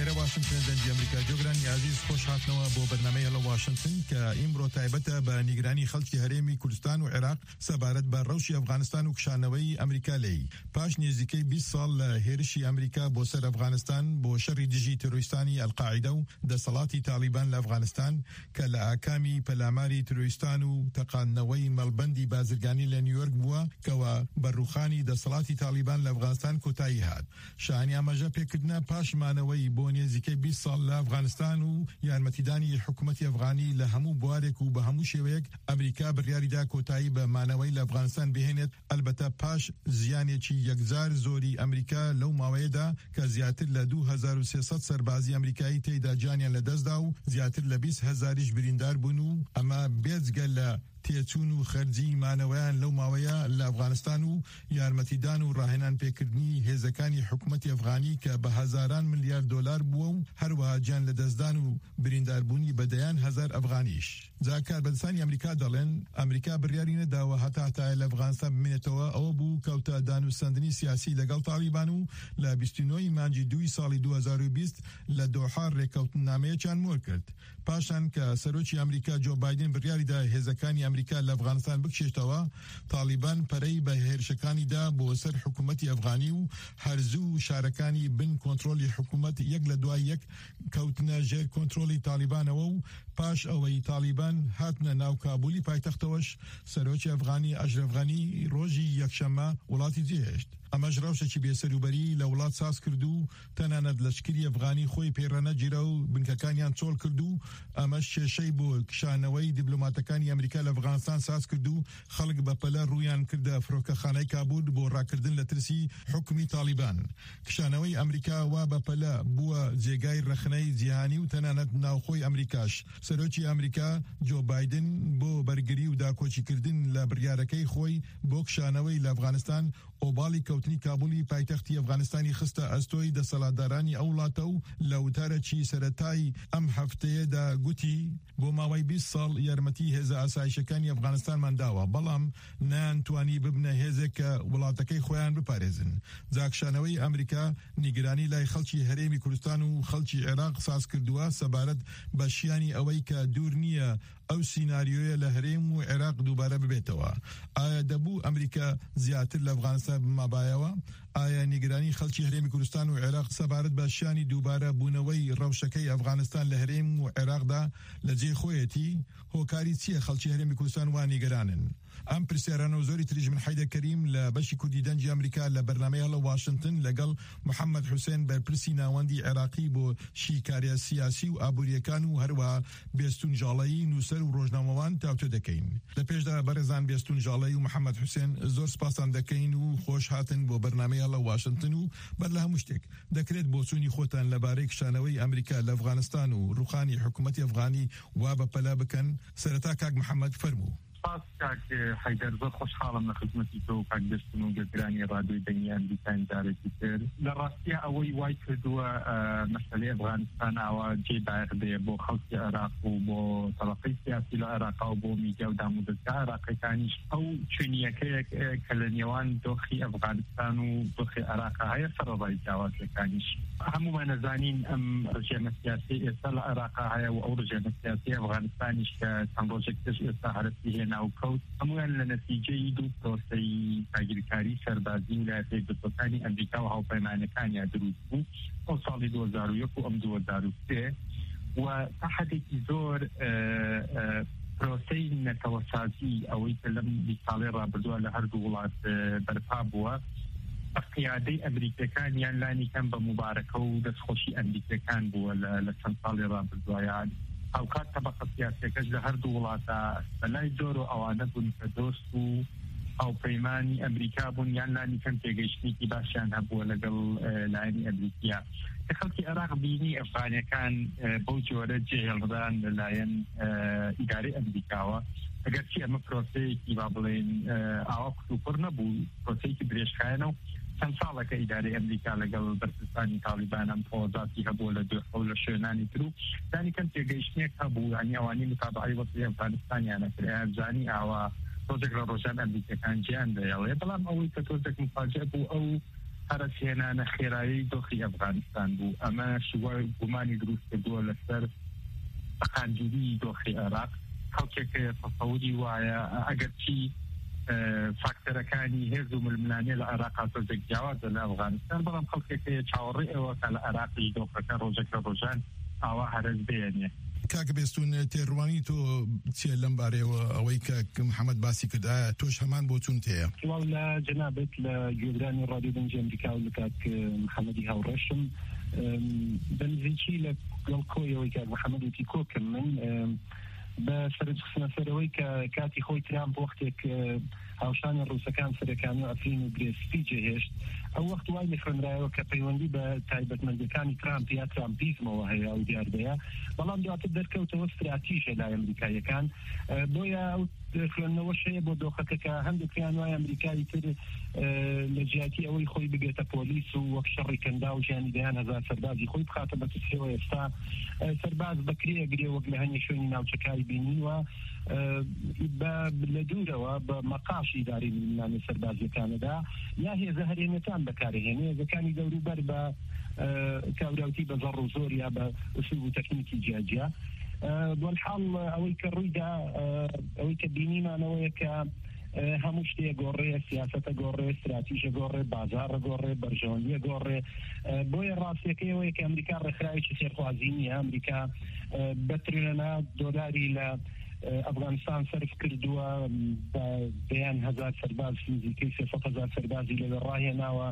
لێرە واشنگتن دەنجی ئەمریکا جۆگرانی عزیز خۆش هاتنەوە بۆ بەرنامەیە لە واشنگتن کە ئیمڕۆ تایبەتە بە نیگرانی خەڵکی هەرێمی کوردستان و عێراق سەبارەت بە ڕەوشی ئەفغانستان و کشانەوەی ئەمریکا لێی پاش نێزیکەی بیست ساڵ لە هێرشی ئەمریکا بۆ سەر ئەفغانستان بۆ شەڕی دژی تۆریستانی ئەلقاعیدە و دەسەڵاتی تالیبان لە ئەفغانستان کە لە ئاکامی پەلاماری تۆریستان و تەقاندنەوەی مەڵبەندی بازرگانی لە نیویۆرک بووە کەوە بەڕوخانی دەسەڵاتی تالیبان لە ئەفغانستان کۆتایی هات شانی ئاماژە پێکردنە پاشمانەوەی بۆ نێزیکەی بیست ساڵ لە ئەفغانستان و یارمەتیدانی حکوومەتی ئەفغانی لە هەموو بوارێک و بە هەموو شێوەیەک ئەمریکا بڕیاریدا کۆتایی بە مانەوەی لە ئەفغانستان بهێنێت ئەلبەتە پاش زیانێکی یەکجار زۆری ئەمریکا لەو ماوەیەدا کە زیاتر لە دوو هەزار و سێسەد سەربازی ئەمریکایی تێیدا جانیان لەدەستدا و زیاتر لە بیست هەزاریش بریندار بوون و ئەمە بێجگە لە تێچوون و خەرجی مانەوەیان لەو ماوەیە لە ئەفغانستان و یارمەتیدان و ڕاهێنان پێکردنی هێزەکانی حکوومەتی ئەفغانی کە بە هەزاران ملیارد دۆلار بووە و هەروەها گیان لە دەستدان و برینداربوونی بەدەیان هەزار ئەفغانیش جا کاربەدەستانی ئەمریکا دەڵێن ئەمریکا بڕیاری نەداوە هەتا هەتایە لە ئەفغانستان بمێنێتەوە ئەوە بوو کەوتە دانووسەندنی سیاسی لەگەڵ تالیبان و لە بیست و نۆ مانگی دووی ساڵی دوو هەزار و بیست لە دۆحا ڕێکەوتنامەیەکیان مۆر کرد پاشان کە سەرۆکی ئەمریکا جۆ بایدن بڕیاریدا هێزەکانی ئەمریکا لە ئەفغانستان بکشێتەوە تالیبان پەرەی بە هێرشەکانیدا بۆ سەر حکوومەتی ئەفغانی و هەرزوو شارەکانی بن کۆنتڕۆلی حکوومەت یەک لە دوای یەک کەوتنە ژێر کۆنتڕۆلی تالیبانەوە و پاش ئەوەی تالیبان هاتنە ناو کابولی پایتەختەوەش سەرۆکی ئەفغانی ئەشرەف غەنی ڕۆژی یەکشەممە وڵاتی جێهێشت ئەمەش ڕەوشێکی بێسەروبەری لە وڵات ساز کرد و تەنانەت لەشکری ئەفغانی خۆی پێڕەنەگیرە و بنکەکانیان چۆڵ کرد و ئەمەش کێشەی بۆ کشانەوەی دیبلۆماتەکانی ئەمریکا لە ئەفغانستان ساز کرد و خەڵک بەپەلە ڕوویان کردە فرۆکەخانەی کابول بۆ ڕاکردن لە ترسی حکومی تالیبان کشانەوەی ئەمریکا وا بەپەلە بووە جێگای ڕەخنەی جیهانی و تەنانەت ناوخۆی ئەمریکاش سەرۆکی ئەمریکا جۆ بایدن بۆ بەرگری و داکۆچیکردن لە بڕیارەکەی خۆی بۆ کشانەوەی لە ئەفغانستان ئۆباڵی کەوتنی کابولی پایتەختی ئەفغانستانی خستە ئەستۆی دەسەڵاتدارانی ئەو وڵاتە و لە وتارەکی سەرەتایی ئەم هەفتەیەدا گوتی بۆ ماوەی بیست ساڵ یارمەتی هێزە ئاسایشەکانی ئەفغانستانمان داوە بەڵام نەیانتوانی ببنە هێزێک کە وڵاتەکەی خۆیان بپارێزن جاکشانەوەی ئەمریکا نیگرانی لای خەڵکی هەرێمی کوردستان و خەڵکی عێراق ساز کردووە سەبارەت بە شیانی ئەوەی کە دوور نییە ئەو سیناریۆیە لە هەرێم و عێراق دووبارە ببێتەوە ئایا دەبوو ئەمریکا زیاتر لە ئەفغانستان بمابایەوە ئایا نیگرانی خەڵکی هەرێمی کوردستان و عێراق سەبارەت بە شیانی دووبارە بوونەوەی ڕەوشەکەی ئەفغانستان لە هەرێم و عێراقدا لە جێ خۆیەتی هۆکاری چییە خەڵکی هەرێمی کوردستان وان نیگەرانن ئەم پرسیارانە و زۆری تریژ من حەیدە کەریم لە بەشی کوردی دەنجی ئەمریکا لە بەرنامەیە لە واشنگتن لەگەڵ محەممەد حوسێن بەرپرسی ناوەندی عێراقی بۆ شیکاریە سیاسی و ئابوووریەکان و هەروە بێستون ژاڵەیی نووسەر و ڕۆژنامەوان تاوتۆ دەکەین لە پێشدا بەڕێزان بێستون ژاڵەی و محەممەد حوسێن زۆر سپاسان دەکەین و خۆش هاتن بۆ بەرنامەیە لە واشنگتن و بەر لە هەموو شتێک دەکرێت بۆچوونی خۆتان لەبارەی کشانەوەی ئەمریکا لە ئەفغانستان و ڕوخانی حکوومەتی ئەفغانی وا بەپەلا بکەن سەرەتا کاک محەممەد فەرموو کاک حیدەر زۆر خۆشحاڵم لە خزمەتی تۆ و کاک دەستن و گەگرانی ڕادیۆی دەنگیان دیتان جارێکی تر لە ڕاستیە ئەوەی وای کردووە مەسەلەی ئەفغانستان ئاوا جێ دایق بێ بۆ خەڵکی عێراق و بۆ تەڵەقەی سیاسی لە عێراقا و بۆ میدیا و دامودەستگا عێراقیەکانیش ئەو چێنیەکەیەک کە لە نێوان دۆخی ئەفغانستان و دۆخی عێراقا هەیە سەرەڕای جیاوازەکانیش هەمومان نەزانین ئەم ڕژێمە سیاسی ئێستا لە عێراقا هەیە و ئەو ڕژێمە سیاسی ئەفغانستانیش کە چەند ڕۆژێک پێش ئێستا هەرستی هێنا ناوکەوت هەمویان لە نەتیجەی دوو پرۆسەی داگیرکاری سەربازی ویلایەتە یەکگرتووەکانی ئەمریکا و هاوپەیمانەکانیان دروست بوو ئەو ساڵی دوو هەزار و یەک و ئەم دوو هەزار و سێ و تا حەدێکی زۆر پرۆسەی نەتەوەسازی ئەوەی کە لەم بیست ساڵەی ڕابردووە لە هەردوو وڵات بەرپا بووە بە قیادەی ئەمریکەکانیان لانی کەم بە مبارەکە و دەستخۆشی ئەمریکەکان بووە لە چەند ساڵی ڕابردووەیان ئەوکات تەبەقە سیاسیەکەش لە هەردوو وڵاتە بەلای زۆر و ئەوانە بوون کە دۆست و هاوپەیمانی ئەمریکا بوون یان لانی کەم تێگەیشتنێکی باشیان هەبووە لەگەڵ لایەنی ئەمریکیا کە خەڵکی عێراق بینی ئەفغانیەکان بەو جۆرە جێهێڵدان لەلایەن ئیدارەی ئەمریکاوە ئەگەر چی ئەمە پرۆسەیەکی با بڵێن ئاوا کوتوپڕ نەبوو پرۆسەیەکی درێژخایەنە و چەند ساڵەکە ئیدارەی ئەمریکا لەگەڵ بەرپرسانی تالیبان ئەم تەواوزاتی هەبووە لە دوێخە و لە شوێنانی تر و زانی کەم تێگەیشتنێک هەبوو ینی ئەوانی متابعەی وەسڵی ئەفغانستانیانە کرد زانی ئاوا تۆزێک لە ڕۆژان ئەمریکەکان گیان دەیەڵێ بەڵام ئەوەی کە تۆزێک مفاجئ بوو ئەو هەرسێنانە خێرایی دۆخی ئەفغانستان بوو ئەمە شوای گومانی دروست کردووە لەسەر قاندوری دۆخی عێراق خەڵکێکە تەسەوری وایە ئەگەر چی فاکتەرەکانی هێز و ململانێ لە عێراق زۆرجێک جیاوازە لە ئەفغانستان بەڵام خەڵکێکەیە چاوەڕێ ئەوە کە لە عێراقی دۆخەکە ڕۆژێکە ڕۆژان ئاوا هەرز بێنێ کاک بێستون تێڕوانی تۆ چێ لەم بارەوە ئەوەی کە محەممەد باسی کردایە تۆش هەمان بۆ چون تەیە لە جەنابێت لە گوێگرانی ڕادیۆ دەنگی ئەمریکا و لە کاک محەممەدی هاوڕێشم بەنزیکی لە گەڵ کۆیەوەی کاک محەممەدێتی کۆکم من بە سەرخستنەسەرەوەی کە کاتی خۆی ترامپ وەختێک هاوشانی ڕووسەکان سەرەکانی و ئەفرین و گرێسپی جێهێشت ئەو وەخت وای لە خوێنرایەوە کە پەیوەندی بە تایبەتمەندەکانی ترامپ یا ترامپیزمەوە هەیە و دیاردەیە بەڵام دواتر دەرکەوتەوە استراتیژە لای ئەمریکایەکان بۆیە ئەو خوێندنەوە شەیە بۆ دۆخەکە کە هەندێکیان وای ئەمریکای تر لە جیاتی ئەوەی خۆی بگێتە پۆلیس و وەک شەڕی کەندا و ژیانی دەیان هەزار سەربازی خۆی بخاتە بە تسێەوە ئێستا سەرباز بەکرێ گرێ وەک لە هەنی شوێنی ناوچەکاری بینیوە لە دوورەوە بە مەقاشی داری ململانی سەربازیەکانەدا یا هێزە هەرێنەکان بەکارهێنێ هێزەکانی دەوروبەر بە کاوراوتی بە زەڕ و زۆر یا بە ئوسوب و تەکنیکی جیاجیا بۆالحاڵ ئەوەی کە ڕوویدا ئەوەی کە بینیمانەوەیە کە هەموو شتێ گۆڕێ سیاسەتە گۆڕێ استراتیژە گۆڕێ بازارە گۆڕێ بەرژەوەندیە گۆڕێ بۆیە ڕاستیەکەیەوەیە کە ئەمریکا ڕێکخراوێکی سێرخوازی نیە ئەمریکا بە تریلیۆنە دۆلاری لە ئەفغانستان سەرف کردووە بەیان هەزار سەرباز نزیکەی سێسەد هەزار سەربازی لەوێ ڕاهێناوە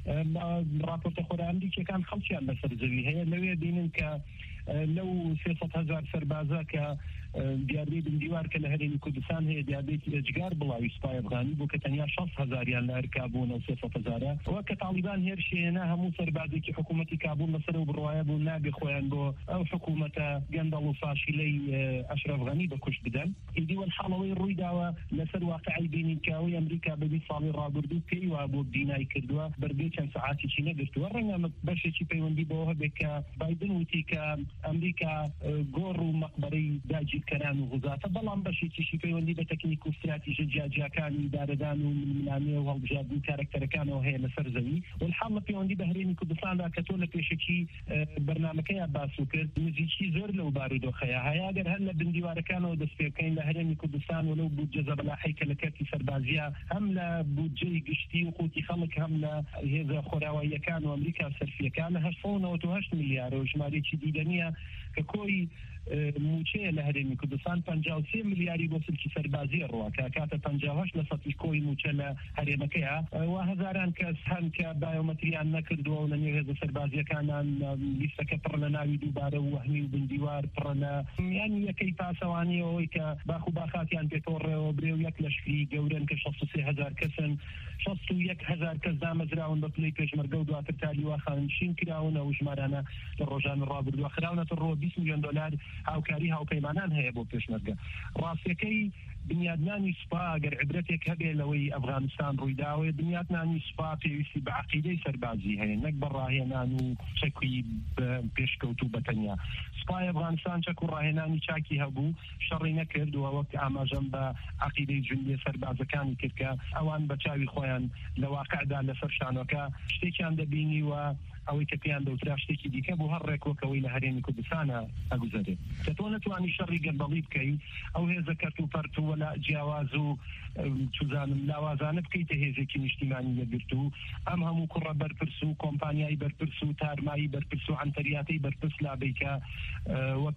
راپۆرتە خۆراندیکەکان خەڵکیان بەسەر زەوی هەیە لەوێ بینن کە لەو سێسەد هەزار سەربازە کە دیاربێ بندیوار کە لە هەرێمی کوردستان هەیە دیابێتی لەجگار بڵاوی سوپای ئەفغانی بوو کە تەنیا شەست هەزاریان لە هەرکا بوون و سێسەد هەزارە وە کە تاڵیبان هێرشێنە هەموو سەربازێکی حکوومەتی کابوول لەسەر و بڕواایە بوو نابێ خۆیان بۆ ئەو حکوومەتە گەندەڵ و فاشیلەی ئەشرەف غەنی بەکوش بدەن ئیدی وەالحاڵەوەی ڕوویداوە لەسەر واقعی بینین کە ئەوەی ئەمریکا بە بیست ساڵی ڕابردوو پێی وا بۆ بینای کردووە بەربێ چەند سەعاتێکی نەگرتووە ڕەنگە بەشێکی پەیوەندی بەوە هەبێت کە بایدن وتی کە ئەمریکا گۆڕ و مەقبەرەی داگیرکەران و غوزاتە بەڵام بەشێکیشی پەیوەندی بە تەکنیک و استراتیژە جیاجیەکانی دارەدان و ململانێ و هەڵبژاردنی کارکتەرەکانەوە هەیە لەسەر زەوی وەالحاڵ لە پەیوەندی بە هەرێمی کوردستاندا کە تۆ لە پێشەکی بەرنامەکەیان باس کرد نزیکی زۆر لەو بارودۆخەیە هەیە ئەگەر هەر لە بندیوارەکانەوە دەست پێ بکەین لە هەرێمی کوردستان و لەو بودجە زەبەلاحی کە لە کەرتی سەربازیە هەم لە بودجەی گشتی و قوتی خەڵک هەم لە هێزە خۆراواییەکان و ئەمریکا سەرفیەکان لە هەشت سەد و نەوەت و هەشت میلیارد و ژمارەیەکی دیدەنیە کە کۆی موچەیە لە هەرێمی کوردستان پەنجا و سێ ملیاری بۆ سلکی سەربازی ڕوا کە کاتە پەنجا و هەشت لە سەدی کۆی موچە لە هەرێمەکەیە وا هەزاران کەس هەن کە بایۆمەتریان نەکردووە و لە نێو هێزە سەربازیەکانان لیستەکە پڕ لە ناوی دووبارە و وەهمی و بندیوار پڕ لە یانی یەکەی پاسەوانیەوەی کە باخ و باخاتیان پێتۆڕێەوە برێ و یەک لەشکری گەورن کە شەست و سێ هەزار کەسن شەست و یەک هەزار کەس دامەزراون بە پلەی پێشمەرگە و دواتر تالیوا خانشین کراون ئەو ژمارانە لە ڕۆژانی ڕابردووە خراونەتە ڕۆ بیست میلیۆن دۆلار هاوکاری هاوپەیمانان هەیە بۆ پێشمەرگە ڕاستیەکەی بنیادنانی سوپا ئەگەر عبرەتێک هەبێ لەوەی ئەفغانستان ڕوویداوێ بنیادنانی سوپا پێویستی بە عەقیدەی سەربازی هەیە نەک بە ڕاهێنان و چەکوی پێشکەوت و بەتەنیا سوپای ئەفغانستان چەک و ڕاهێنانی چاکی هەبوو شەڕی نەکرد و وەک ئاماژەم بە عەقیدەی جوندیە سەربازەکانی کرد کە ئەوان بە چاوی خۆیان لە واقعدا لەسەر شانۆکە شتێکیان دەبینی و ئەوەی کە پێیان دەوترا شتێکی دیکە بۆ هەر ڕێکۆکەوەی لە هەرێمی کوردستانە ئەگوزارێت کە تۆ نەتوانی شەڕی گەندەڵی بکەی ئەو هێزە کەرت و پەرت و وەلا جیاواز و چوزانم لاوازانە بکەیتە هێزێکی نیشتیمانی یەکگرت و ئەم هەموو کوڕە بەرپرس و کۆمپانیای بەرپرس و تارمایی بەرپرس و عنتەریاتەی بەرپرس لابەیکە وەک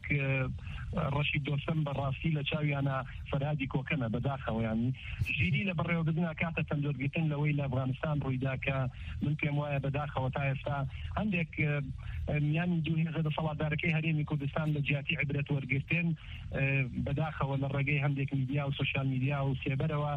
ڕەشید دۆستەم بەڕاستی لە چاویانە فەرهادی کۆکەنە بەداخەوەیانی ژیری لە بەڕێوەبردنە کاتە تەندۆرگرتن لەوەی لە ئەفغانستان ڕوویدا کە من پێم وایە بەداخەوە تا ئێستا هەندێک میانی دوو هێزە دەسەڵاتدارەکەی هەرێمی کوردستان لە جیاتی عیبرەت وەرگرتن بەداخەوە لە ڕێگەی هەندێک میدیا و سوشیال میدیا و سێبەرەوە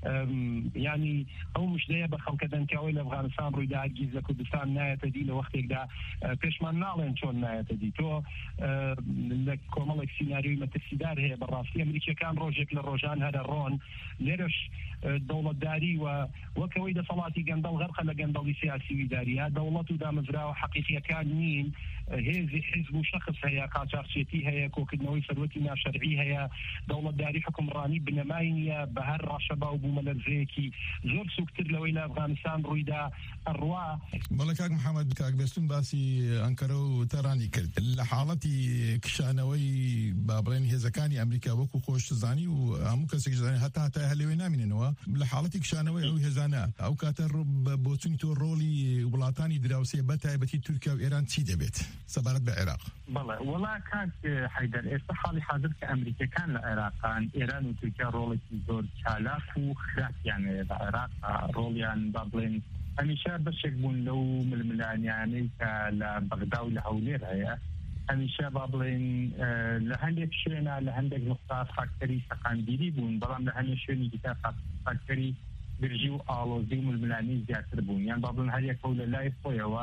ینی ئەو مشتەیە بە خەڵکە دەنکەوەی لە ئەفغانستان ڕوویدا هەرگیز لە کوردستان نایەتە دی لە وەختێکدا پێشمان ناڵێن چۆن نایەتە دی تۆ لە کۆمەڵێک سیناریۆی مەترسیدار هەیە بەڕاستی ئەمریکیەکان ڕۆژێک لە ڕۆژان هەرە ڕۆن لێرەش دەوڵەتداری و وەکەوەی دەسەڵاتی گەندەڵ غەرقە لە گەندەڵی سیاسی ویداریە دەوڵەت و دامەزراوە حەقیقیەکان نین هێزی حیزب و شخص هەیە قاچاقچێتی هەیە کۆکردنەوەی سەرۆتی ناشەرعی هەیە دەوڵەتداری حکومڕانی بنەمای نییە بە هەر ڕاشەبا و بوومە لەرزەیەکی زۆر سوکتر لەوەی لە ئەفغانستان ڕوویدا ئەڕوا. بەڵێ کاک محەممەد کاک بێستون باسی ئەنکەرە و تەرانی کرد لە حاڵەتی کشانەوەی با بڵێن هێزەکانی ئەمریکا وەکو خۆشتزانی و هەموو کەسێک زانانی هەتا هەتا هەلێوێ نامینێنەوە لە حاڵەتی کشانەوەی ئەو هێزانە ئەو کاتە بۆچوونی تۆ ڕۆڵی وڵاتانی دراوسێ بە تایبەتی تورکیا و ئێران چی دەبێت سەبارەت بە عێراق؟ بەڵێ وەڵا کاک حەیدەر ئێستا حاڵی حاضر کە ئەمریکەکان لە عێراقان ئێران و تورکیا ڕۆڵێکی زۆر چالاک و خراپیان هەیە لە عێراق ڕۆڵیان با بڵێن هەمیشە بەشێک بوون لەو ململانیانەی کە لە بەغدا و لە هەولێر هەیە هەمیشە با بڵێن لە هەندێک شوێنە لە هەندێک نقطە فاکتەری سەقاندیری بوون بەڵام لە هەندێک شوێنی دیکە فاکتەری گرژی و ئاڵۆزی و ململانی زیاتر بوون یان با بڵێن هەر یەکەو لە لای خۆیەوە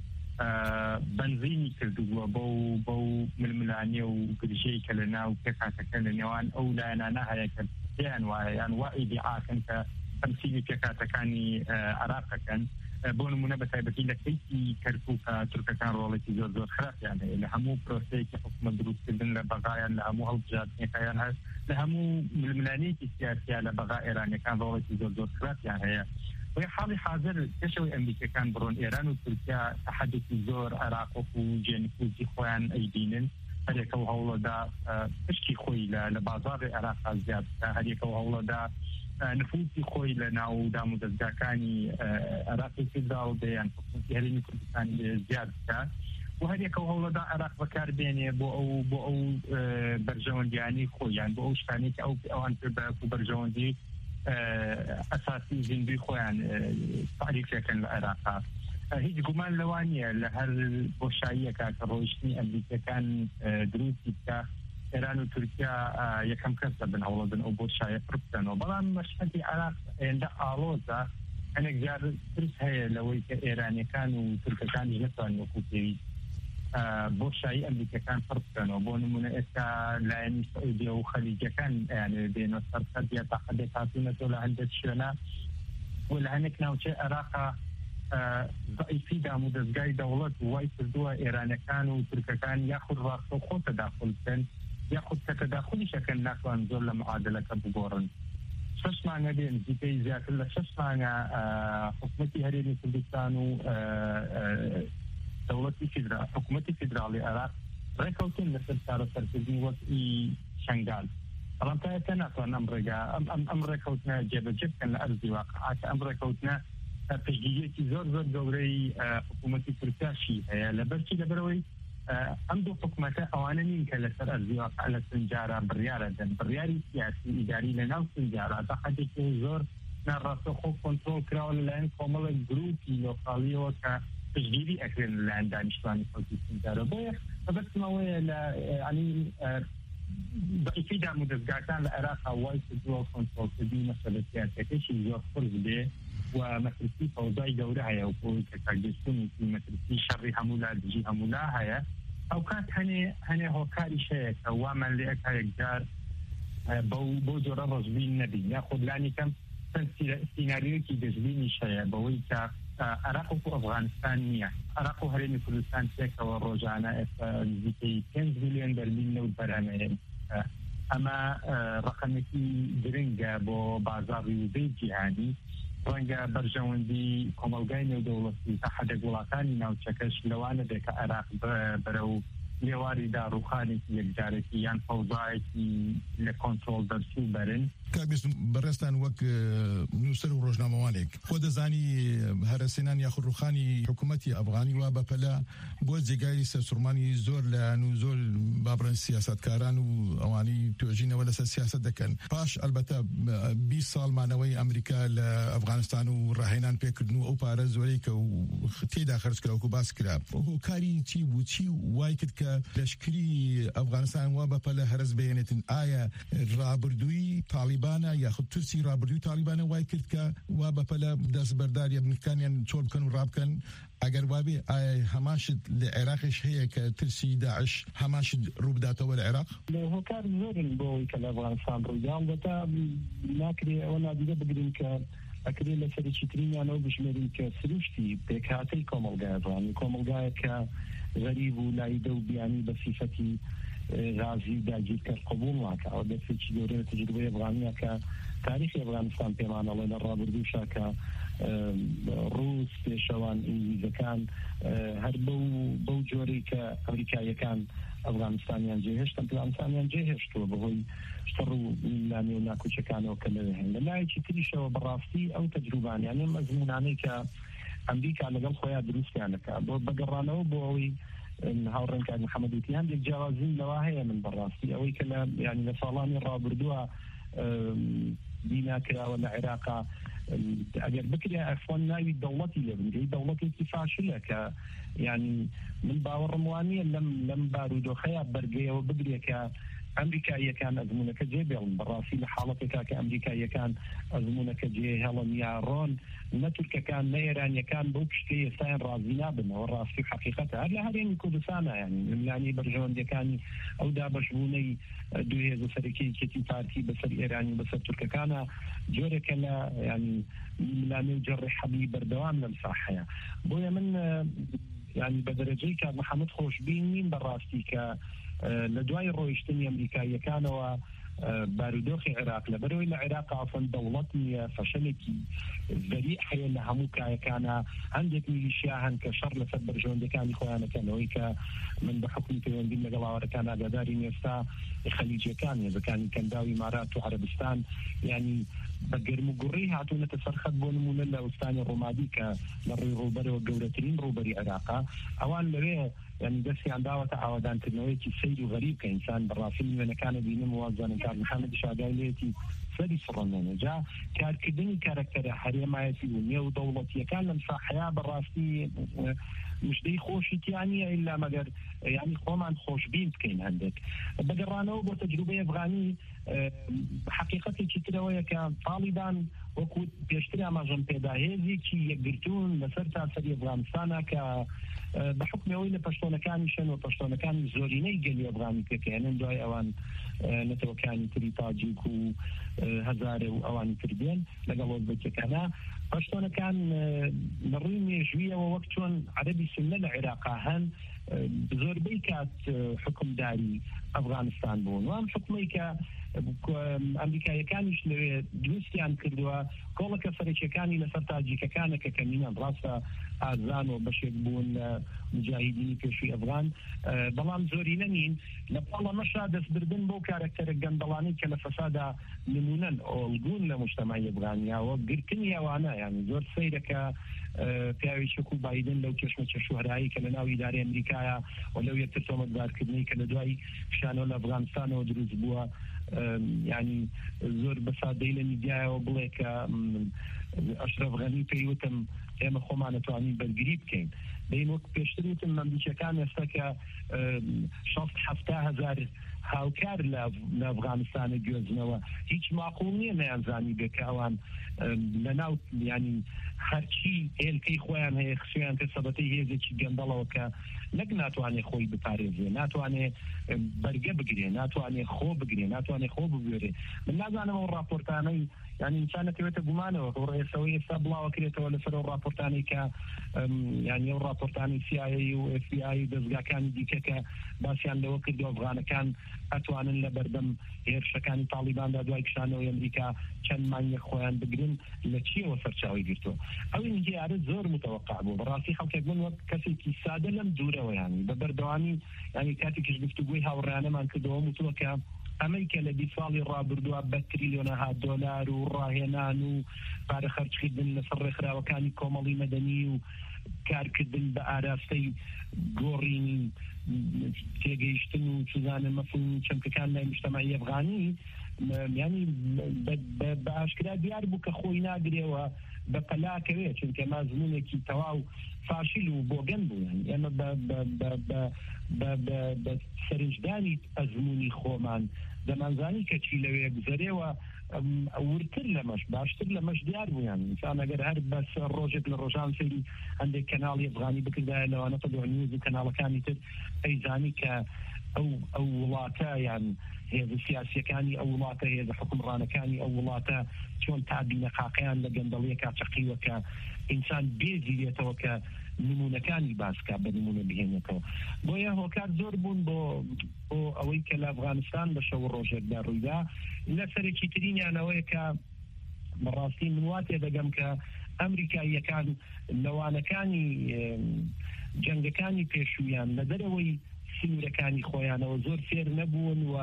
بنزینی کردووە بۆ بەو ململانیە و گرژەی کە لە ناو پێکاتەکە لە نێوان ئەو لایەنانە هەیە کە پێیان وایە یان وا ئیدعاکەن کە تەمسیلی پێکاتەکانی عێراقەکەن بۆ نمونە بە تایبەتی لە کەیسی کەرکووک تورکەکان ڕۆڵێکی زۆر زۆر خراپیان هەیە لە هەموو پرۆسەیەکی حکومەت دروستکردن لە بەغایان لە هەموو هەڵبژاردنەکەیان هەست لە هەموو ململانەیەکی سیاسیە لە بەغا ئێرانیەکان ڕۆڵێکی زۆر زۆر خراپیان هەیە. وی حاڵی حاضر پێشەوەی ئەمریکەکان بڕۆن ئێران و تورکیا تەحەدوثی زۆر عێراق و جێنفوزی خۆیان ئەیبینن هەرێکە و هەوڵەدا پشتی خۆی لە بازاڕی عێراق زیاد هەرێکە و هەوڵەدا نفوذی خۆی لە ناو دام و دەستگاکانی عێراقی فیدراڵ بێیان حکومەتی هەرێمی کوردستان زیاد بکە و هەرێکە و هەوڵەدا عێراق بەکاربێنێ بۆ ئەو بۆ ئەو بەرژەوەندیانی خۆیان بۆ ئەو شتانی کە ئەو ئەوان پێ بە بەرژەوەندی ئەساسی زیندوی خۆیان تعریفەکەن لە عێراقا. هیچ گومان لەوانە لە هەر بۆشاییەکە کە ڕۆیشتنی ئەمریکەکان دروستی بکە ئێران و تورکیا یەکەم کەس دەبن هەوڵەدن ئەو بۆشایە پڕ بکەنەوە بەڵام مەشهەدی عێراق ئێندە ئاڵۆزە هەنێک جار ترس هەیە لەوەی کە ئێرانیەکان و تورکەکانیش نەتوانن وەکو پێویست بۆشایی ئەمریکەکان پڕ بکەنەوە بۆ نمونە ئێستا لایەنی سەعودیە و خەلیجەکان یانێ بێنەوە سەر یا تا حەدێک هاتوونەتەوە لە هەندێک شوێنە و لە هەندێک ناوچەی عێراقا ضعیفی دام و دەستگای دەوڵەت وای کردووە ئێرانەکان و تورکەکان یاخود ڕاستە خۆ تەداخل بکەن یاخود کە تەداخلیشەکەن ناتوان زۆر لە معادلەکە بگۆڕن. شەش مانگە دێن نزیکەی زیاتر لە شەش مانگە حکومەتی هەرێمی کوردستان و دەوڵەتی فیدرال حکومەتی فیدراڵی عێراق ڕێکەوتن لەسەر چارەسەرکردنی وەزعی شەنگال بەڵام تا ئێستا ناتوان ئەم ڕێگا ئەم ڕێکەوتنە جێبەجێ بکەن لە ئەرزی واقعا کە ئەم ڕێکەوتنە پشتگیریەکی زۆر زۆر گەورەی حکومەتی تورکیاشی هەیە لەبەرچی لەبەرەوەی ئەم دوو حکومەتە ئەوانە نین کە لەسەر ئەرزی واقع لە سنجارە بڕیارە دەن بڕیاری سیاسی ئیداری لە ناو سنجارە تا حەدێکی زۆر ناڕاستەخۆ کۆنترۆڵ کراوە لەلایەن کۆمەڵێک گروپی لۆقاڵیەوە کە پشتگیری ئەکرێن لەلایەن دانیشتوانی خەڵکی سنجارە بۆیە بەبەستمەوەیە لە عنی ضعیفی دام و دەستگاکان لە عێراق وای کردووە کۆنترۆڵکردنی مەسەلە سیاسەکەیشی زۆر قرس بێ و مەترسی فەوزای گەورە هەیە و بۆی کە کاگەستنی مەترسی شەڕی هەموولا دژی هەموولا هەیە ئەو کات هەنێ هەنێ هۆکاریش هەیە کە وامان لێ ئەکا یەکجار بۆ جۆرە ڕۆژبین نەبین یاخود لانی کەم چەند سیناریۆکی دەژبینیش هەیە بەوەی کە عێراق و ئەفغانستان نییە عێراق و هەرێمی کوردستان پێکەوە ڕۆژانە ئێستا نزیکەی پێنج میلیۆن بەرمیل نەوت بەرهەمەیەن ئەمە ڕقەمێکی گرنگە بۆ بازاڕی وزەی جیهانی ڕەنگە بەرژەوەندی کۆمەلگای نێودەوڵەتی تا حەدێک وڵاتانی ناوچەکەش لەوانە بێت کە عێراق بەرە و لێواری داڕوخانێکی یەکجارێکی یان فەوزایەکی لە کۆنترۆڵ دەرچوو بەرن کاک بەڕێستان وەک نووسەر و ڕۆژنامەوانێک خۆ دەزانی هەرەسێنان یاخود ڕوخانی حکوومەتی ئەفغانی وا بەپەلا بۆ جێگای سەرسوڕمانی زۆر لەیان و زۆر بابڕێن سیاسەتکاران و ئەوانی توێژینەوە لەسەر سیاسەت دەکەن پاش ئەلبەتە بیست ساڵمانەوەی ئەمریکا لە ئەفغانستان و ڕاهێنان پێکردن و ئەو پارە زۆرەی کە و تێدا خەرج کرا وەکو باس کرا هۆکاری چی بوو چی وای کرد کە لەشکری ئەفغانستان وا بەپەلە هەرس بێنێتن ئایا ڕابردووی تالیبانە یاخود تورسی ڕابردووی تالیبانە وای کرد کە وا بەپەلە دەست بەرداریە بنکانیان چۆڵ بکەن و ڕابکەن ئەگەر وابێ ئایا هەماشت لە عێراقش هەیە کە ترسی داعش هەماشت ڕووداتەوە لە عێراق هۆکار زۆرن بۆی کە لە ئەفغانستان ڕوودان دەتا ناکرێ ئەوە نادیدە بگرین کە ئەکرێ لە سەرکی ترینیانەوە بژمێرین کە سروشتی پێکهاتەی کۆمەلگای ئەفغانی کۆمەلگایە کە غەریب و لایدە و بیانی بە سیفەتی غازی داگیرکە قبول ناکە ئەو دەستێکی گەورەیە تەجروبەی ئەفغانیە کە تاریخی ئەفغانستان پێمانەڵێ لە ڕابردووشە کە ڕووس پێشەوان ئینگلیزەکان هەر بەو جۆرەی کە ئەمریکایەکان ئەفغانستانیان جێهێشتن ئەفغانستانیان جێهێشتووە بەهۆی شتڕ و لانێ و ناکوچەکانەوە کە لەوێ هەن لە لایەکی تریشەوە بەڕاستی ئەو تەجروبانیانە مەزمونانەی کە ئەمریکا لەگەڵ خۆیان دروستیانەکە بۆ بەگەڕانەوە بۆ ئەوەی هاوڕێن کاک محەممەد وتیان لێک جیاوازی لەوا هەیە من بەڕاستی ئەوەی کە لە ینی لە ساڵانی ڕابردووە بیناکراوە لە عێراقا ئەگەر بکرێ ئەفۆن ناوی دەوڵەتی لێ بنگەی دەوڵەتێکی فاشلە کە ینی من باوەڕم وانە لەم لەم بارودۆخەیە بەرگەیەوە بگرێ کە ئەمریکاییەکان ئەزمونونەکە جێبێڵن بەڕاستی لە حاڵەتێکا کە ئەمریکاییەکان ئەزمونونەکە جێ هێڵن یا ڕۆن نە تورکەکان نە ئێرانیەکان بەو پشتەی ئێستایان ڕازی نابنەوە ڕاستی و حەقیقەتە هەر لە هەرێمی کوردستانە ینی لەلانی بەرژەوەندەکانی ئەو دابەشبوونەی دوو هێز سەرەکیەتی پارتی بەسەر ئێرانی و بەسەر تورکەکانە جۆرێکە لە ینی لانێ و جەڕی حەبی بەردەوام لەم ساحەیە بۆیە من ینی بە دەرەجەی کاک محەممەد خۆشببین نیم بەڕاستی کە لە دوای ڕۆیشتنی ئەمریکاییەکانەوە بارودۆخی عێراق لە بەرەوەی لە عێراق ئافەن دەوڵەت نیە فەشەلێکی بەریع هەیە لە هەموو کایەکانە هەندێک میلیشیا هەن کە شەڕ لەسەر بەرژەوەندەکانی خۆیانەکەنەوەی کە من بە حکمی پەیوەندی لەگەڵ هاوڕێکان ئاگاداری ئێستا خەلیجیەکان هێزەکانی کەندا و ئیمارات و عەرەبستان ینی بە گەرم و گوڕی هاتوونەتە سەرخەت بۆ نمونە لە ئوستانی ڕۆمادی کە لە ڕێی ڕووبەرەوە گەورەترین ڕووبەری عێراقا ئەوان لەوێ ینی دەستیان داوەتە ئاوادانکردنەوەیکی سەیر و غەریب کە ئینسان بەڕاستی میوێنەکانە بینم وازانم کار محەممەدی شاگای لێتی سەری سڕەنێنە جا کارکردنی کارەکتەرە هەرێمایەتی و نێو دەوڵەتیەکان لەم ساحەیە بەڕاستی مشدەی خۆشیتیانە ئیلا مەگەر ینی خۆمان خۆشبین بکەین هەندێک بەگەڕانەوە بۆ تەجروبەی ئەفغانی حقیقەتێکی ترەوەیە کە تاڵیبان وەکو پێشتر ئاماژەم پێدا هێزێکی یەکگرتوون لەسەر تاسەری ئەفغانستانە کە بە حکمەوەی لە پەشتۆنەکانی شەن و پەشتۆنەکانی زۆرینەی گەلی ئەفغانی پێکەێنن دوای ئەوان نەتەوەکانی تری تاجیک و هەزارە و ئەوانی تر بێن لەگەڵ ئۆزبێکەکانە پەشتۆنەکان لە ڕووی مێژوویەوە وەک چۆن عەرەبی سوننە لە عێراقا هەن زۆربەی کات حکمداری ئەفغانستان بوون وام حکومەی کە ئەمریکایەکانیش لەوێ دروستیان کردووە کۆڵەکە سەرەکیەکانی لەسەر تاجیکەکانە کە کەمینان ڕاستە ئازان و بەشێک بوون لە مجاهیدینی پێشووی ئەفغان بەڵام زۆری نەنین لە پاڵەمەشا دەستبردن بۆ کارەکتەرە گەندەڵانەی کە لە فەسادا نمونەن ئۆڵگون لە موشتەمای ئەفغانیاوە گرتنی ئەوانە یانی زۆر سەیرەکە پیاوی شکو بایدن لەو کێشمە چەشوهرایی کە لە ناو ئیدارەی ئەمریکایە و لەو یەکتر تۆمەتبارکردنی کە لە دوای پیشانەوە لە ئەفغانستانەوە دروست بووە ینی زۆر بەسادەی لە میدیایەوە بڵێ کە ئەشرەف غەنی پێیوتم ئێمە خۆمان نەتوانین بەرگری بکەین بەین وەک پێشتر وتم مەملیکەکان ئێستا کە شەست حەفتا هەزار هاوکار لە ئەفغانستانە گوێزنەوە هیچ ماقوڵ نییە نەیانزانی بێ کە ئەوان لە ناو ینی هەرچی هێلکەی خۆیان هەیە خسویان کە سەبەتەی هێزێکی گەندەڵەوە کە نەک ناتوانێت خۆی بپارێزێ ناتوانێت بەرگە بگرێ ناتوانێت خۆ بگرێ ناتوانێت خۆ بگوێرێ من نازانم ئەو ڕاپۆرتانەی ینی ئینسان نەتەوێتە گومانەوە ڕێسەوەی ئێستا بڵاوەکرێتەوە لەسەر ئەو ڕاپۆرتانەی کە ینی ئەو ڕاپۆرتانی سی آی ای و ئف بی آی و دەستگاکانی دیکە کە باسییان لەوە کردو ئەفغانەکان ئەتوانن لە بەردەم هێرشەکانی تاڵیباندا دوای کشانەوەی ئەمریکا چەند مانگە خۆیان بگرن لە چیەوە سەرچاوی گرتووە ئەو دیارە زۆر متوقع بوو بەڕاستی خەڵکێک من وەک کەسێکی سادە لەم دوورەوە ینی بە بەردەوامی ینی کاتێکیش گفتوگوی هاوڕێیانەمان کردەوە وتووە کە ئەمەی کە لە بیست ساڵی ڕابردووە بە تریلیۆنەها دۆلار و ڕاهێنان و پارە خەرجکردن لەسەر ڕێکخراوەکانی کۆمەڵی مەدەنی و کارکردن بە ئاراستەی گۆڕینی تێگەیشتن و چزانە مەفهوم چەمکەکان لای مجتەمەعی ئەفغانی ینی بە ئاشکرا دیار بوو کە خۆی ناگرێەوە بە پەلاکەوێ چونکە مازمونێکی تەواو فاشیل و بۆگەن بوو ئێمە بە سەرنجدانی ئەزمموی خۆمان دەمانزانی کە چی لەوێ گوزەرێەوە ورتر لەمەش باشتر لەمەش دیار بوویان ئینسان ئەگەر هەر بەس ڕۆژێک لە ڕۆژان سەیری هەندێک کەناڵی ئەفغانی بکردایە لەوانە تەدۆنیوز و کەناڵەکانی تر ئەیزانی کە ئەو ئەو وڵاتە یان هێز سیاسیەکانی ئەو وڵاتە هێز حکومڕانەکانی ئەو وڵاتە چۆن تابینە قاقیان لە گەندەڵیە کاچەقیوە کە ئینسان بێزی لێتەوە کە نمونەکانی باسکە بە نمونە بهێنێتەوە بۆیە هۆکار زۆر بوون بۆ بۆ ئەوەی کە لە ئەفغانستان بە شەو ڕۆژێکدا ڕوویدا لە سەرەکی ترینیانەوەیە کە بەڕاستی من وا تێدەگەم کە ئەمریکاییەکان لەوانەکانی جەنگەکانی پێشوویان لە دەرەوەی سنوورەکانی خۆیانەوە زۆر فێر نەبوون و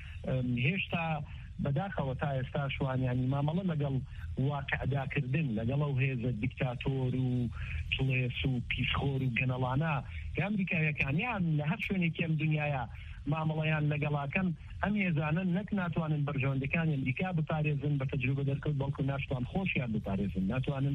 هێشتا بەداخەوە تا ئێستا شوانیانی مامەڵە لەگەڵ واقعداکردن لەگەڵ ئەو هێزە دیکتاتۆر و کڵێس و پیسخۆر و گەنەڵانە کە ئەمریکایەکانیان لە هەر شوێنێکی ئەم دنیاە مامەڵەیان لەگەڵاکەن ئەم هێزانن نەک ناتوانن بەرژەوەندەکانی ئەمریکا بپارێزن بە تەجروبە دەرکەوت بەڵکو ناشتوان خۆشیان بپارێزن ناتوانن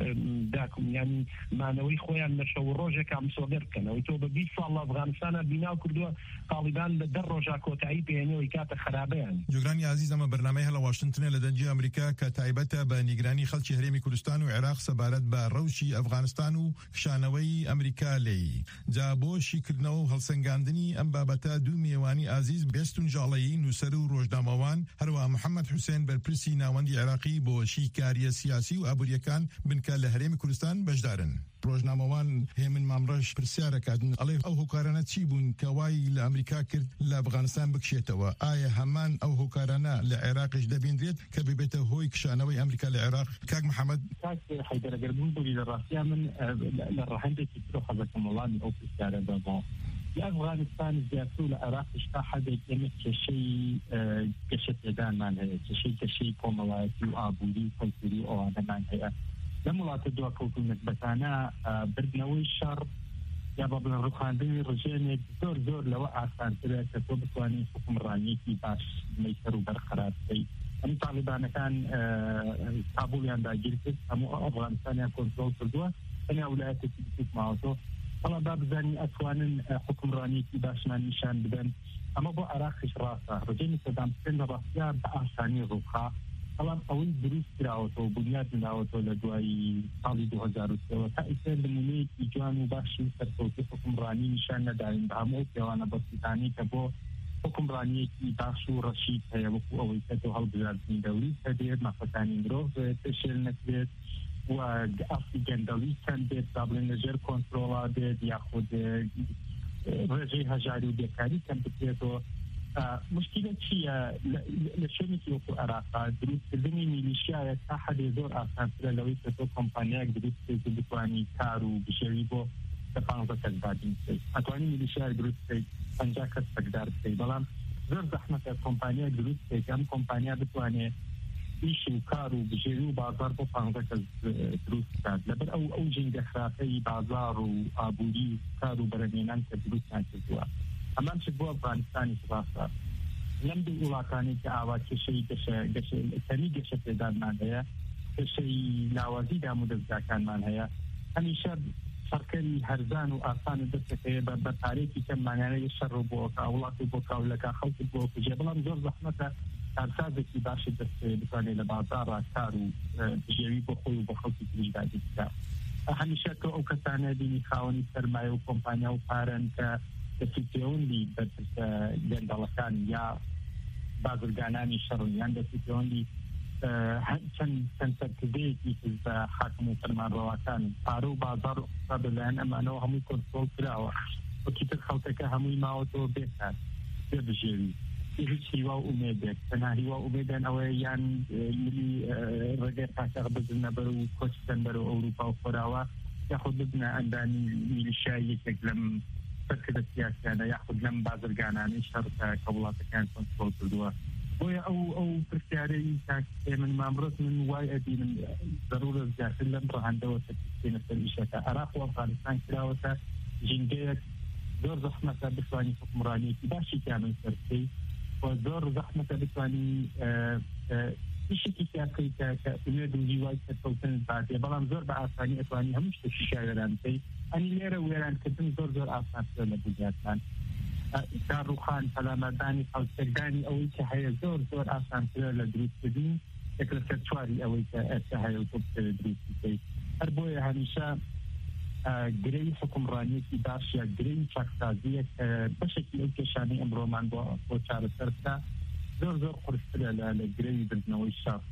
داکومیانی مانەوەی خۆیان لە شەو ڕۆژێک ئامسۆگەر بکەنەوەی تۆ بە بیست ساڵ لە ئەفغانستانە بیناو کردووە تاڵیبان لە دە ڕۆژا کۆتایی پێێنەوەی کاتە خراپەیان. جۆگرانی عزیز ئەمە بەرنامەی هەڵە واشنگتنە لە دەنجی ئەمریکا کە تایبەتە بە نیگرانی خەڵکی هەرێمی کوردستان و عێراق سەبارەت بە ڕەوشی ئەفغانستان و کشانەوەی ئەمریکا لێی جا بۆ شیکردنەوە و هەڵسەنگاندنی ئەم بابەتە دوو میێوانی عزیز بێستون ژاڵەیی نووسەر و ڕۆژنامەوان هەروە محەممەد حوسێن بەرپرسی ناوەندی عێراقی بۆ شیکاریە سیاسی و ئابوووریەکان بنکە لە هەرێمی کوردستان بەشدارن. ڕۆژنامەوان هێمن مامڕەش پرسیارەکاتن ئەڵێ ئەو هۆکارانە چی بوون کە وای لە ئەمریکا کرد لە ئەفغانستان بکشێتەوە ئایا هەمان ئەو هۆکارانە لە عێراقش دەبێنرێت کە ببێتە هۆی کشانەوەی ئەمریکا لە عێراق؟ کاک محەممەد حیدەرەگەربوون بووی لە ڕاستیا من لە ڕەهەندێکی تر خەزەکەم وەڵامی ئەو پرسیارە دەبەوە لأفغانستان زیاتر لعراقش تا حد ئێمە کێشەی گەشە پێدانمان هەیە کێشەی گەشەی کۆمەڵایەتی و ئابووری کەلتوری و ئەوانەمان هەیە لەم وڵاتە دواکەوتو نسبەتانە بردنەوەی شەڕ یا بە بڵێن ڕوخاندنی ڕژێنێک زۆر زۆر لەوە ئاسانترە کە تۆ بتوانین حکومڕانیەتی باش مەیسەر و بەرقەرار بکەیت. ئەم تاڵیبانەکان کابوڵیان داگیر کرد هەموو ئەفغانستانیان کۆنترۆڵ کردووە تەنیا ویلایەتێکی بچووک ماوەتەوە بەڵام با بزانین ئەتوانن حکومڕانیەتی باشمان نیشان بدەن ئەمە بۆ عێراقیش ڕاستە ڕژێمی سەدام حوسێن لە ڕاستیا بە ئاسانی ڕووخا بەڵام ئەوەی دروست کراوەتەوە بنیاد نراوەتەوە لە دوای ساڵی دوو هەزار و سێەوە تا ئیتر نمونەیەکی جوان و باشی سەرکەوتی حکومڕانی نیشان نەداین بە هەموو پێوانە بەسیستانی کە بۆ حکومڕانیەکی باش و ڕەشید هەیە وەکو ئەوەی کە تۆ هەڵبژاردنی دەوری هەبێت مەفەکانی مرۆڤ پێشێل نەکرێت و ئەفی گەندەڵی چەند بێت با بڵێن لەژێر کۆنترۆڵا بێت یاخود ڕێژەی هەژاری و بێکاری کەم بکرێتەوە. مشکلە چییە لە شوێنێکی وەکو عێراقا دروستکردنی میلیشیایە تا حەدێ زۆر ئاسانترە لەوەی کە تۆ کۆمپانیایەک دروست بکەیت و بتوانی کار و بژێوی بۆ لە پانزە کەس دادین بکەیت ئەتوانی میلیشیای دروست بکەیت پەنجا کەس بەکدار بکەیت بەڵام زۆر زەحمەتە کۆمپانیایەک دروست بکەیت ئەم کۆمپانیا بتوانێت ئیش و کار و بژێوی و بازار بۆ پانزە کەس دروست بکات لەبەر ئەو ئەو جنگە خراپەی بازار و ئابووری و کار و بەرهێنان کە دروستیان کردووە ئەمان چ بۆ ئەفغانستانی ڕاستە لەم دوو وڵاتانی کە ئاوا کێشەی گەشەی گەشە پێدانمان هەیە کێشەی لاوازی دام و دەستگاکانمان هەیە هەمیشە سەرکەری هەرزان و ئاسان و دەستەکەیە بە تارێکی کەممانانەیە شەڕ بۆ وڵاتی بۆ کاولەکە خەڵکی بۆ کوژێ بەڵام زۆر زەحمەتە کارسازێکی باشی دەست بتوانێت لە بازارڕ کار و بژێوی بۆ خۆی و بۆ خەڵکی تریدادی بکە هەمیشە تۆ ئەو کەسانە بینی خاوەنی سەرمایە و کۆمپانیا و پارن کە دەسوتێوەندی بەرپرسە گەندەڵەکان یا بازرگانانی شەڕن یان دەسوتێوەندی چەند چەند سەرکردەیەکی بە حاکم و فەرمانڕەوەکان پارە و بازار بەلایەن ئەمانەوە هەمووی کۆنترۆڵ کراوە وەکیتر خەڵکەکە هەمووی ماوەتەوە بێکات بێ بژێوی هیچ هیوا و ئومێدێک تەنها هیوا ئومێدان ئەوەیە یان ملی ڕێگەی پاکەغ بزنە بەر و کۆچتەن بەرەو ئەوروپا و خۆراوە یاخود ببنە ئەندانی میلیشیای یەکێک لەم سەرکردە سیاسیانە یاخود لەم بازرگانانەی شەڕ کە وڵاتەکان کۆنترۆڵ کردووە بۆیە ئەو ئەو پرسیارەی تاکێ من مامڕۆت من وای ئەبینم ضرورە زیاتر لەم ڕەهەندەوە سەرکردێنە سەر ئیشەکە عێراق و ئەفغانستان کراوەتە ژینگەیەک زۆر زەحمەتە بتوانی حکومڕانیەتی باشی تیانەی سەر بکەیت و زۆر زەحمەتە بتوانی ئیشێکی سیاسی کە ئومێد و هیوای سەرکەوتن باتێ بەڵام زۆر بە ئاسانی ئەتوانی هەموو شتێکی شایەران بکەیت ئەنی لێرە وێرانکردن زۆر زۆر ئاسانترە لە بوجاتمان کارڕوخان پەلامەردانی خەڵکردانی ئەوەی کە هەیە زۆر زۆر ئاسانترە لە دروستکردن یەک لە سەر چواری ئەوەی کە ئێستا هەیە و تۆ بتەوێت دروست بکەیت هەر بۆیە هەمیشە گرەی حکومڕانیەتی باش یا گرەی چاکسازیەک بەشێکی ئەو کێشانەی ئەمڕۆمان بۆ چارەسەر بکە زۆر زۆر قرسترە لە گرەوی بردنەوەی شار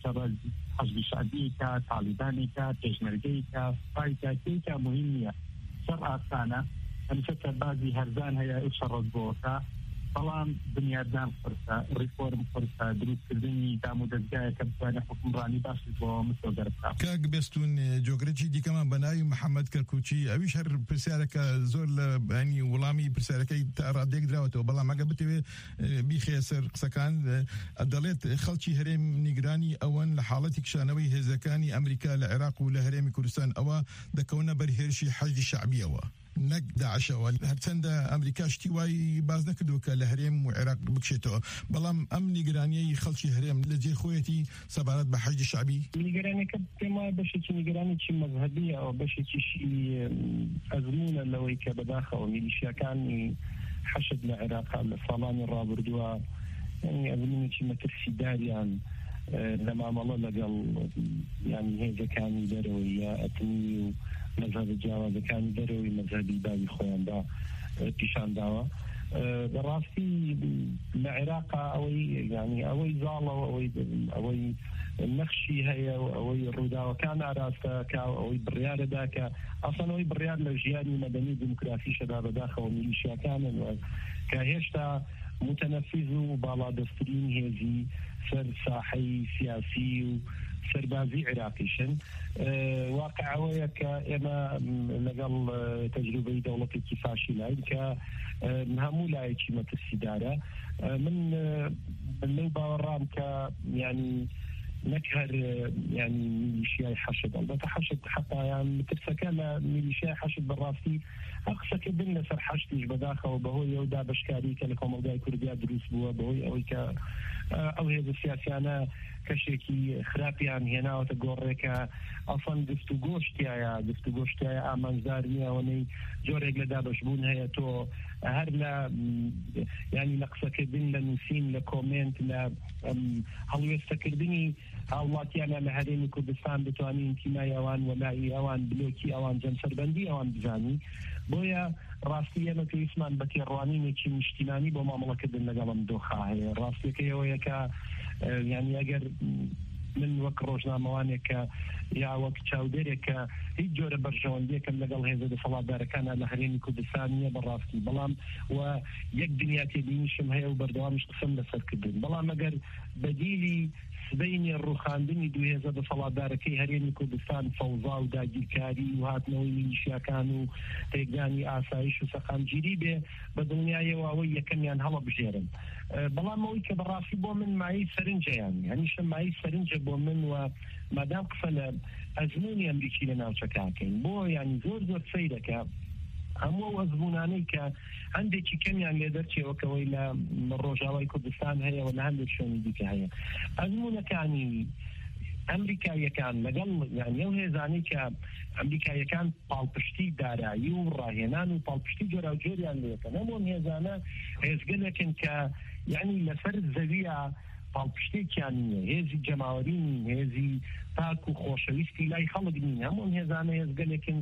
حەزبی شعبیکە تالیبانێکە پێشمەرگەیکە سپایکە مهم نییە سەر ئاسانە هەمیشە سەربازی هەرزان هەیە ئەو شەڕەت بۆتە بەڵام بنیادنان قرسە ڕیفۆرم قرسە دروستکردنی دام و دەستگایەکە بتوانێت حکومڕانی باشی بۆ مسۆگەر بکات. کاک بێستون جۆگرەی دیکەمان بە ناوی محەممەد کەرکوچی ئەویش هەر پرسیارەکە زۆر لە ینی وەڵامی پرسیارەکەی تا ڕادێک درراوەتەوە بەڵام ئەگە بتەوێت بیخێ سەر قسەکان دەڵێت خەڵکی هەرێم نیگرانی ئەوەن لە حاڵەتی کشانەوەی هێزەکانی ئەمریکا لە عێراق و لە هەرێمی کوردستان ئەوە دەکەونە بەرهێرشی حەزبی شعبیەوە نەک داعشەوە هەرچەندە ئەمریکا شتی وای باز نەکردووە کە لە هەرێم و عێراق بکشێتەوە بەڵام ئەم نیگرانیەی خەڵکی هەرێم لە جێ خۆیەتی سەبارەت بە حەزبی شعبی نیگرانەکە پێم وایە بەشێکی نیگرانێکی مەذهەبیە ئەو بەشێکیشی ئەزمونە لەوەی کە بەداخەوە میلیشیاکانی حەشد لە عێراقا لە ساڵانی ڕابردووە ئەزمونێکی مەترسیداریان لە مامەڵە لەگەڵ ینی هێزەکانی دەرەوەی یا ئەتنی و مەذهبە جیاوازەکانی دەرەوەی مەذهبی باوی خۆیاندا پیشانداوە بەڕاستی لە عێراقا ئەوەی ینی ئەوەی زاڵەوە ئەوەی ئەوەی نەخشی هەیە و ئەوەی ڕووداوەکان ئاراستەکە ئەوەی بڕیارەدا کە ئەسڵ ئەوەی بڕیار لە ژیانی مەدەنی دیموکراسیشەدا بەداخەوە میلیشیاکانن کە هێشتا متنفذ و باڵادەستترین هێزی سەر ساحەی سیاسی و سەربازی عێراقیشن واقع ئەوەیە کە ئێمە لەگەڵ تەجروبەی دەوڵەتێکی فاشی لاین کە هەموو لایەکی مەترسیدارە من لەو باوەڕام کە ینی نەک هەر ینی میلیشیای حەشد ئەلبەتە حەشد حەتایان مترسەکە لە میلیشیای حەشد بەڕاستی قسەکردن لەسەر حەشتیش بەداخەوە بەهۆی ئەو دابەشکاری کە لە کۆمەلگای کوردیا دروست بووە بەهۆی ئەوەی کە ئەو هێزە سیاسیانە کەشێکی خراپیان هێناوەتە گۆڕێکە ئەفەن دەست و گۆشتایە دەست و گۆشتایە ئامانجدار نییەوەنەی جۆرێک لە دابەشبوون هەیە تۆ هەر لە ینی لە قسەکردن لە نووسین لە کۆمنت لە هەڵوێستەکردنی هاوڵاتیانە لە هەرێمی کوردستان بتوانین تیمای ئەوان وەلای ئەوان بلۆکی ئەوان جەمسەربەندی ئەوان بزانی بۆیە ڕاستی ئێمە پێویستمان بە تێڕوانینێکی نیشتیمانی بۆ مامەڵەکردن لەگەڵم دۆخا هەیە ڕاستیەکەی ئەوەیە کە ینی ئەگەر من وەک ڕۆژنامەوانێک کە یا وەک چاودێرێک کە هیچ جۆرە بەرژەوەندیەکەم لەگەڵ هێزە دەسەڵاتدارەکانە لە هەرێمی کوردستان نییە بەڕاستی بەڵام و یەک دنیا تێبینیشم هەیە و بەردەوامیش قسەم لەسەرکردن بەڵام ئەگەر بەدیلی سبەینی ڕوخاندنی دوو هێزە دەسەڵاتدارەکەی هەرێمی کوردستان فەوزا و داگیرکاری و هاتنەوەی میلیشیاکان و تێکدانی ئاسایش و سەقامگیری بێ بە دڵنیایەوە ئەوەی یەکەمیان هەڵە بژێرن بەڵام ئەوەی کە بەڕاستی بۆ من مایی سەرنجەیان هەمیشە مایی سەرنجە بۆ من و مادام قسە لە ئەزمموی ئەمریکی لە ناوچەکانکەین بۆ ینی زۆر زۆر سەیرەکە هەموو ئەزمونانەی کە هەندێکی کەمیان لێ دەرچێوەکەوەی لە ڕۆژاوای کوردستان هەیە و لە هەندێک شوێنی دیکە هەیە ئەزمونەکانی ئەمریکایەکان لەگەڵ یانی ئەو هێزانەی کە ئەمریکایەکان پاڵپشتی دارایی و ڕاهێنان و پاڵپشتی جۆرا و جۆریان لێکەن هەموو هێزانە هێزگەلێکن کە یعنی لەسەر زەویە پاڵپشتێکیان نییە هێزی جەماوەری نین هێزی پاک و خۆشەویستی لای خەڵک نین هەموو هێزانە هێزگەلێکن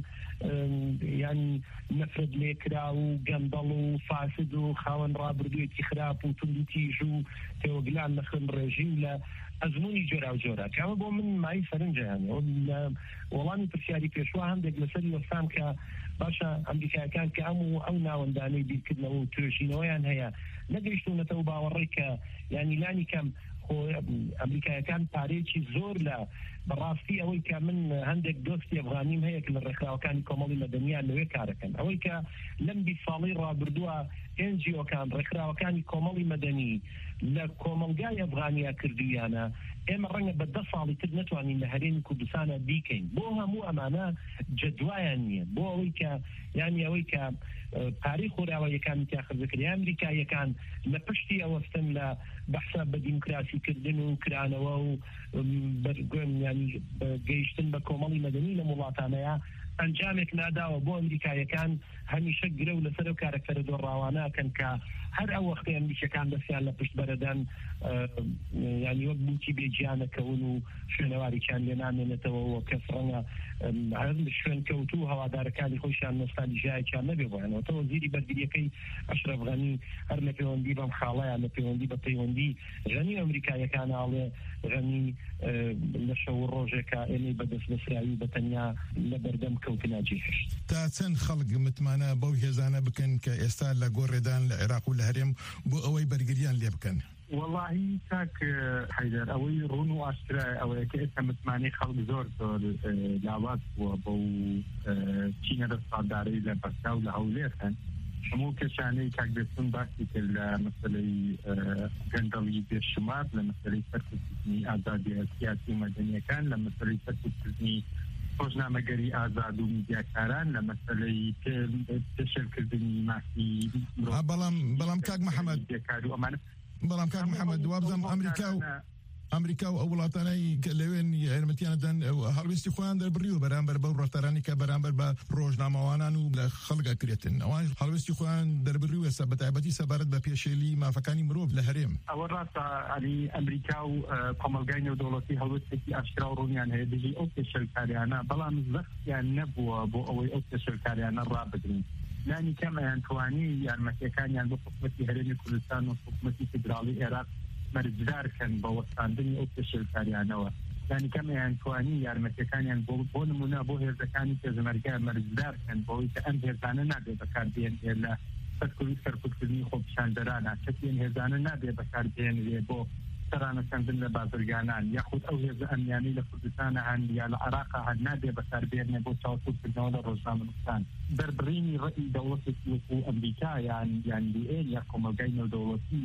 ینی نەفرەت لێکرا و گەندەڵ و فاسد و خاوەن ڕابردوویەکی خراپ و توندتیژ و تێوەگلان نەخن ڕێژی و لە ئەزمموی جۆرا و جۆرە کامە بۆ من مای سەرنجیانێ وەڵامی پرسیاری پێشوا هەندێک لەسەری وەستان کە باشە ئەمریکایەکان کە ئەموو ئەو ناوەندانەی بیرکردنەوە و توێژینەوەیان هەیە نەگەیشتونەتەوە باوەڕێی کە یانی لانی کەم ئەمریکایەکان پارێکی زۆر لە بەڕاستی ئەوەی کە من هەندێک دۆستی ئەفغانیم هەیە کە لە ڕێکخراوەکانی کۆمەڵی مەدەنیان لەوێ کارەکەن ئەوەی کە لەم بیست ساڵەی ڕابردووە ئێن جی ئۆکان ڕێکخراوەکانی کۆمەڵی مەدەنی لە کۆمەلگای ئەفغانیا کردویانە ئێمە ڕەنگە بە دە ساڵی تر نتوانین لە هەرێمی کوردستانە بیکەین بۆ هەموو ئەمانە جدوایان نییە بۆ ئەوەی کە یانی ئەوەی کە پارەی خۆراوەیەکانی تیاخەرزەکردنی ئەمریکایەکان لە پشتی ئەوەستن لە بەحسا بە دیموکراسیکردن و کرانەوە و ینی گەیشتن بە کۆمەڵی مەدەنی لە وڵاتانەیە ئەنجامێک ناداوە بۆ ئەمریکایەکان هەمیشە گرە و لەسەر و کارەکتەرە دۆڕاوانەکەن کە هەر ئەو وەختی ئەمریکەکان دەستیان لە پشت بەرەدەن ینی وەک بوتی بێجیانەکەون و شوێنەواریکیان لێ نامێنێتەوە کەس ڕەنگە هەر شوێن کەوتو و هەوادارەکانی خۆیشان نەستانی ژایەکیان نەبێ بۆیانەوە تەوە زیری بەرگریەکەی ئەشرەف غەنی هەر لە پەیوەندی بەم خاڵەیان لە پەیوەندی بە پەیوەندی غەنی ئەمریکایەکان ئاڵێ غەنی لە شەو ڕۆژێکە ئێمەی بەدەست بەسراوی بەتەنیا لە بەردەم کەوتنا جێهێشت. تا چەند خەڵک متمانە بەو هێزانە بکەن کە ئێستا لە گۆڕێدان لە عێراق و لە هەرێم بۆ ئەوەی بەرگریان لێ بکەن؟ والله تاک حیدر ئەوەی ڕوون و ئاشکرا ئەوەیە کە ئێستا متمانی خەڵک زۆر زۆر لاوات بووە بەو چینە دەستاندارەی لە بەرسا و لە هەولێرن. هەموو کەسانەی کاک دەستون باسی کرد لە مەسەلەی گەندەڵی بێشمار، لە مەسەلەی سەرکوتکردنی ئازادی سیاسی و مەدەنیەکان، لە مەسەلەی سەرکوتکردنی ڕۆژنامەگەری ئازاد و میدیاکاران، لە مەسەلەی پێشێلکردنی ماسی بەڵام بەڵام کاک محەممەد بەڵام کاک محەممەد دوابزەم ئەمریکا و ئەمریکا و ئەو وڵاتانەی لەوێن یارمەتیانەدەن هەڵویستی خۆیان دەربڕی و بەرامبەر بەو ڕۆژتارانی کە بەرامبەر بە ڕۆژنامەوانان و لە خەڵک ئەکرێتن، ئەوان هەڵویستی خۆیان دەربڕی و ئێستا بەتایبەتی سەبارەت بە پێشێلی مافەکانی مرۆڤ لە هەرێم. ئەوە ڕاستە ئەنی ئەمریکا و کۆمەلگای نێودەوڵەتی هەڵوێستێکی ئاشکرا و ڕوونیان هەیە دژی ئەو پێشێلکاریانە، بەڵام زەختیان نەبووە بۆ ئەوەی ئەو پێشێلکاریانە ڕابگرن. لانی کەم ئەیانتوانی یارمەتیەکانیان بۆ حکومەتی هەرێمی کوردستان و حکومەتی فیدراڵی عێراق مەرجدارکەن بە وەستاندنی ئەو پێشێلکاریانەوە. لانی کەم ئەیانتوانی یارمەتیەکانیان بۆ بۆ نمونە بۆ هێزەکانی پێشمەرگە مەرجدارکەن بەوەی کە ئەم هێزانە نابێ بەکاربێنرێ لە سەرکوتی سەرکوتکردنی خۆپیشاندەرانە، کەسێن هێزانە نابێ بەکاربێنرێ بۆ سەرانەسەندن لە بازرگانان، یاخود ئەو هێزە ئەمیانی لە کوردستانە هەن یا لە عێراقا هەن نابێ بەکاربێنرێ بۆ چاوەڕێکردنەوە لە ڕۆژنامەنووسان. دەربڕینی ڕێی دەوڵەتێکی وەکو ئەمریکا یان یان یو ئێن یا کۆمەلگای نێودەوڵەتی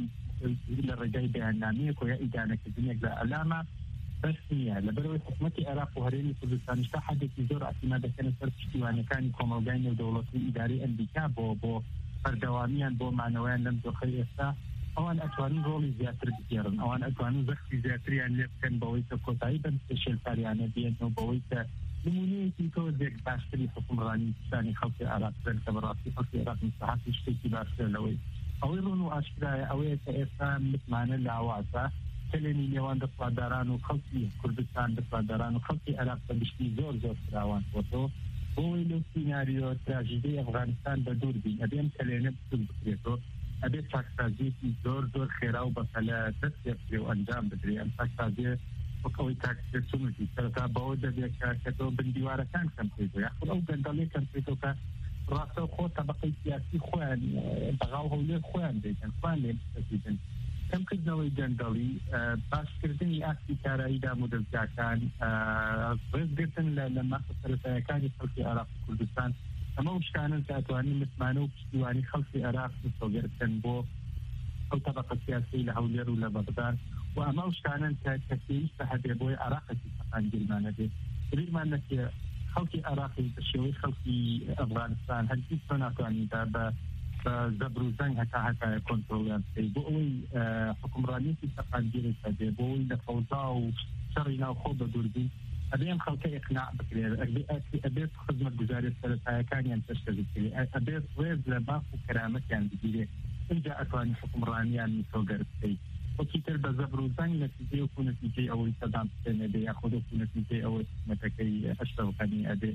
لە ڕێگای بەیاننامەیەک و یا ئیدانەکردنێک لە ئەلامە بەس نییە. لەبەرەوەی حکومەتی عێراق و هەرێمی کوردستانیش تا حدێکی زۆر ئاعتیماد دەکەنە سەر پشتیوانیەکانی کۆمەلگای نێودەوڵەتی ئیدارەی ئەمریکا بۆ بۆ بەردەوامیان بۆ مانەوەیان لەم دۆخەی ئێستا ئەوان ئەتوانین ڕۆڵی زیاتر بگێڕن، ئەوان ئەتوانین زەختی زیاتریان لێ بکەن بەوەی کە کۆتایی بەم پێشێلکاریانە بێنەوە، بەوەی کە نمونەیەکی تۆزێک باشتری حکومڕانی پیشانی خەڵکی عێراق بن کە بەڕاستی خەڵکی عێراق مستحقی شتێکی باشتر لەوەی ئەوەی ڕوون و ئاشکرایە ئەوەیە کە ئێستا متمانە لاوازە کلێنی نێوان دەسڵاتداران و خەڵکی کوردستان دەسڵاتداران و خەڵکی عێراق بەگشتی زۆر زۆر فراوان بۆتەوە بۆی لەو سیناریۆ تراژیدەی ئەفغانستان بە دوور بین، ئەبێم کلێنە بچوک بکرێتەوە، ئەبێت چاکسازیەکی زۆر زۆر خێرا و بەسەلە دەست پێ و ئەنجام بدرێ. ئەم چاکسازیە وەکەوەی تاکسێتونەتی سەرەتا بەوە دەبێت کەکەتەوە بندیوارەکان کەم بکرێتەوە، یاخود ئەو گەندەڵێ کەم بکرێتەوە کە ڕاستە خۆ تەبەقەی سیاسی خۆیان بەغاو هەولێر خۆیان دەیکەن، خۆیان لێ بستەسیدن. کەمکردنەوەی گەندەڵی، باشکردنی ئاکتی کارایی دام و دەستگاکان، ڕێزگرتن لە مافە سەرەتاییەکانی خەڵکی عێراق و کوردستان، ئەمە شتانن کە ئەتوانین متمانە و پشتیوانی خەڵکی عێراق مسۆگەرکەن بۆ ئەو تەبەقە سیاسی لە هەولێر و لە بەغداد، و ئەمە شتانن کە پێویستە هەبێ بۆی عێراقێکی سەقاندگیرمانە بێت. بریمان نەکرێ خەڵکی عێراقی بە شێوەی خەڵکی ئەفغانستان هەرگیز تۆ ناتوانیدا بە زەبر و زەنگ هەتا هەتایە کۆنتڕۆلیان بکەی، بۆ ئەوەی حکومڕانیەتی سەقاندگیرێک هەبێ، بۆ ئەوەی لە فەوزا و شەڕی ناوخۆ بە دووربین ئەبێم خەڵکە ئیقناع بکرێت، ئەبێت خزمەتگوزارێت سەرەتاییەکانیان پێشکەش بکرێت، ئەبێت ڕێز لە باف و کەرامەتیان بگیرێت، اینجا ئەتوانی حکومڕانیان میسۆگەر بکەیت. وەکیتر بە زەبر و زەنگ نەتیجەی وەکو نەتیجەی ئەوەی سەدام حوسێن ئەبێ یاخود وەکو نەتیجەی ئەوەی حکومەتەکەی ئەشرەف غەنی ئەبێ.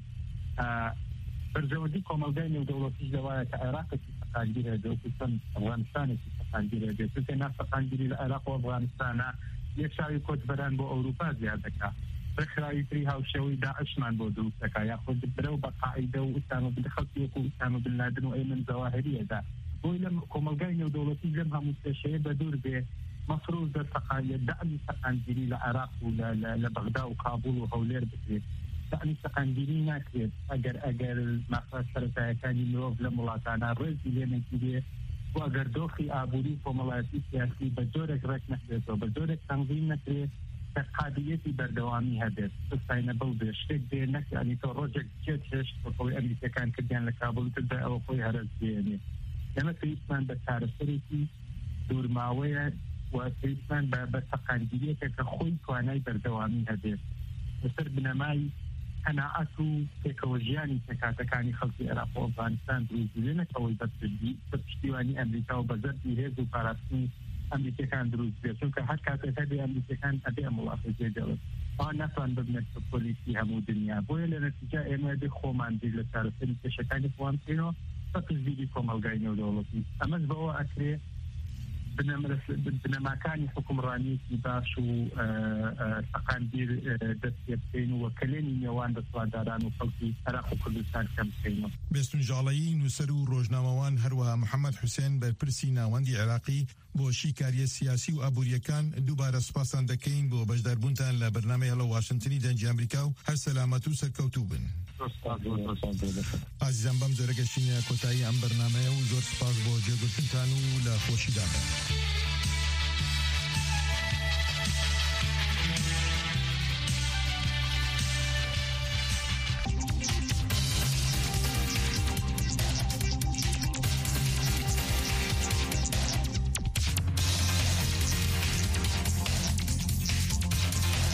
بەرژەوەندی کۆمەلگای نێودەوڵەتیش لەوایە کە عێراقێکی سەقاندگیر هەبێ وەکو چەند ئەفغانستانێکی سەقاندگیر هەبێ، چونکە ناسەقاندگیری لە عێراق و ئەفغانستانە یەکشاوی کۆچبەران بۆ ئەوروپا زیاد دەکات، ڕێکخراوی تری هاوشێوەی داعشمان بۆ دروست دەکات، یاخود برەو بە قاعیدە و ئوسامە بن خەڵکی وەکو ئوسامە بن لادن و ئەیمن زەواهریەدا. بۆی لەم کۆمەلگای نێودەوڵەتی لەم هەموو کێشەیە بە دوور بێ مەفروضە سەقاندگیری دەعمی سەقاندگیری لە عێراق و لە بەغدا و کابوڵ و هەولێر بکرێت. دەعمی سەقاندگیری ناکرێت ئەگەر ئەگەر مافە سەرەتاییەکانی مرۆڤ لە وڵاتانە ڕێزی لێ نەگیرێ و ئەگەر دۆخی ئابووری کۆمەڵایەتی سیاسی بە جۆرێک ڕێک نەکرێتەوە، بە جۆرێک تەنظیم نەکرێت کە قابلیەتی بەردەوامی هەبێت، سستاینەبڵ بێ، شتێک دێ نەکرانی تۆ ڕۆژێک چێت هێشت بەخۆی ئەمریکەکان کردیان لە کابوڵ تردا ئەوە خۆی هەرەز بێنێ. ئێمە پێویستمان بە چارەسەرێکی دوورماوەیە و پێویستمان بە سەقاندگیریەکە کە خۆی توانای بەردەوامی هەبێت لەسەر بنەمای قەناعەت و پێکەوەژیانی تێکاتەکانی خەڵکی عێراق و ئەفغانستان دروست نەکەوەی بەپشتی بە پشتیوانی ئەمریکا و بەزەربی هێز و پاراستنی ئەمریکەکان دروست بێت چونکە هەر کاتێک هەبێ ئەمریکەکان ئەبێ ئەم وڵاتە جێدەڵێت ئەوان ناتوان ببنێت بە پۆلیسی هەموو دنیا بۆیە لە نەتیجە ئێمە بێ خۆمان بیر لە چارەسەری کێشەکانی خۆمان بکەینەوە بە پشتگیری کۆمەلگای نێودەوڵەتی ئەمەش بەوە ئەکرێ بنەماکانی حکومڕانیەتی باش و سەقاندیر دەست پێ بکەین و وەکەلێنی نێوان دەسڵاتداران و خەڵکی عێراق و کوردستان کەم بکەینەوە. بێستون ژاڵەیی نووسەر و ڕۆژنامەوان هەروەها محەممەد حوسێن بەرپرسی ناوەندی عێراقی بۆ شیکاریە سیاسی و ئابوووریەکان دووبارە سوپاسان دەکەین بۆ بەشداربوونتان لە بەرنامەی هەڵە واشنتنی دەنگی ئەمریکا و هەر سەلامەت و سەرکەوتوو بن. ئازیزان بەم جۆرە گەشتینە کۆتایی ئەم بەرنامەیە و زۆر سپاس بۆ جێگرتنتان و لە خۆشیدان.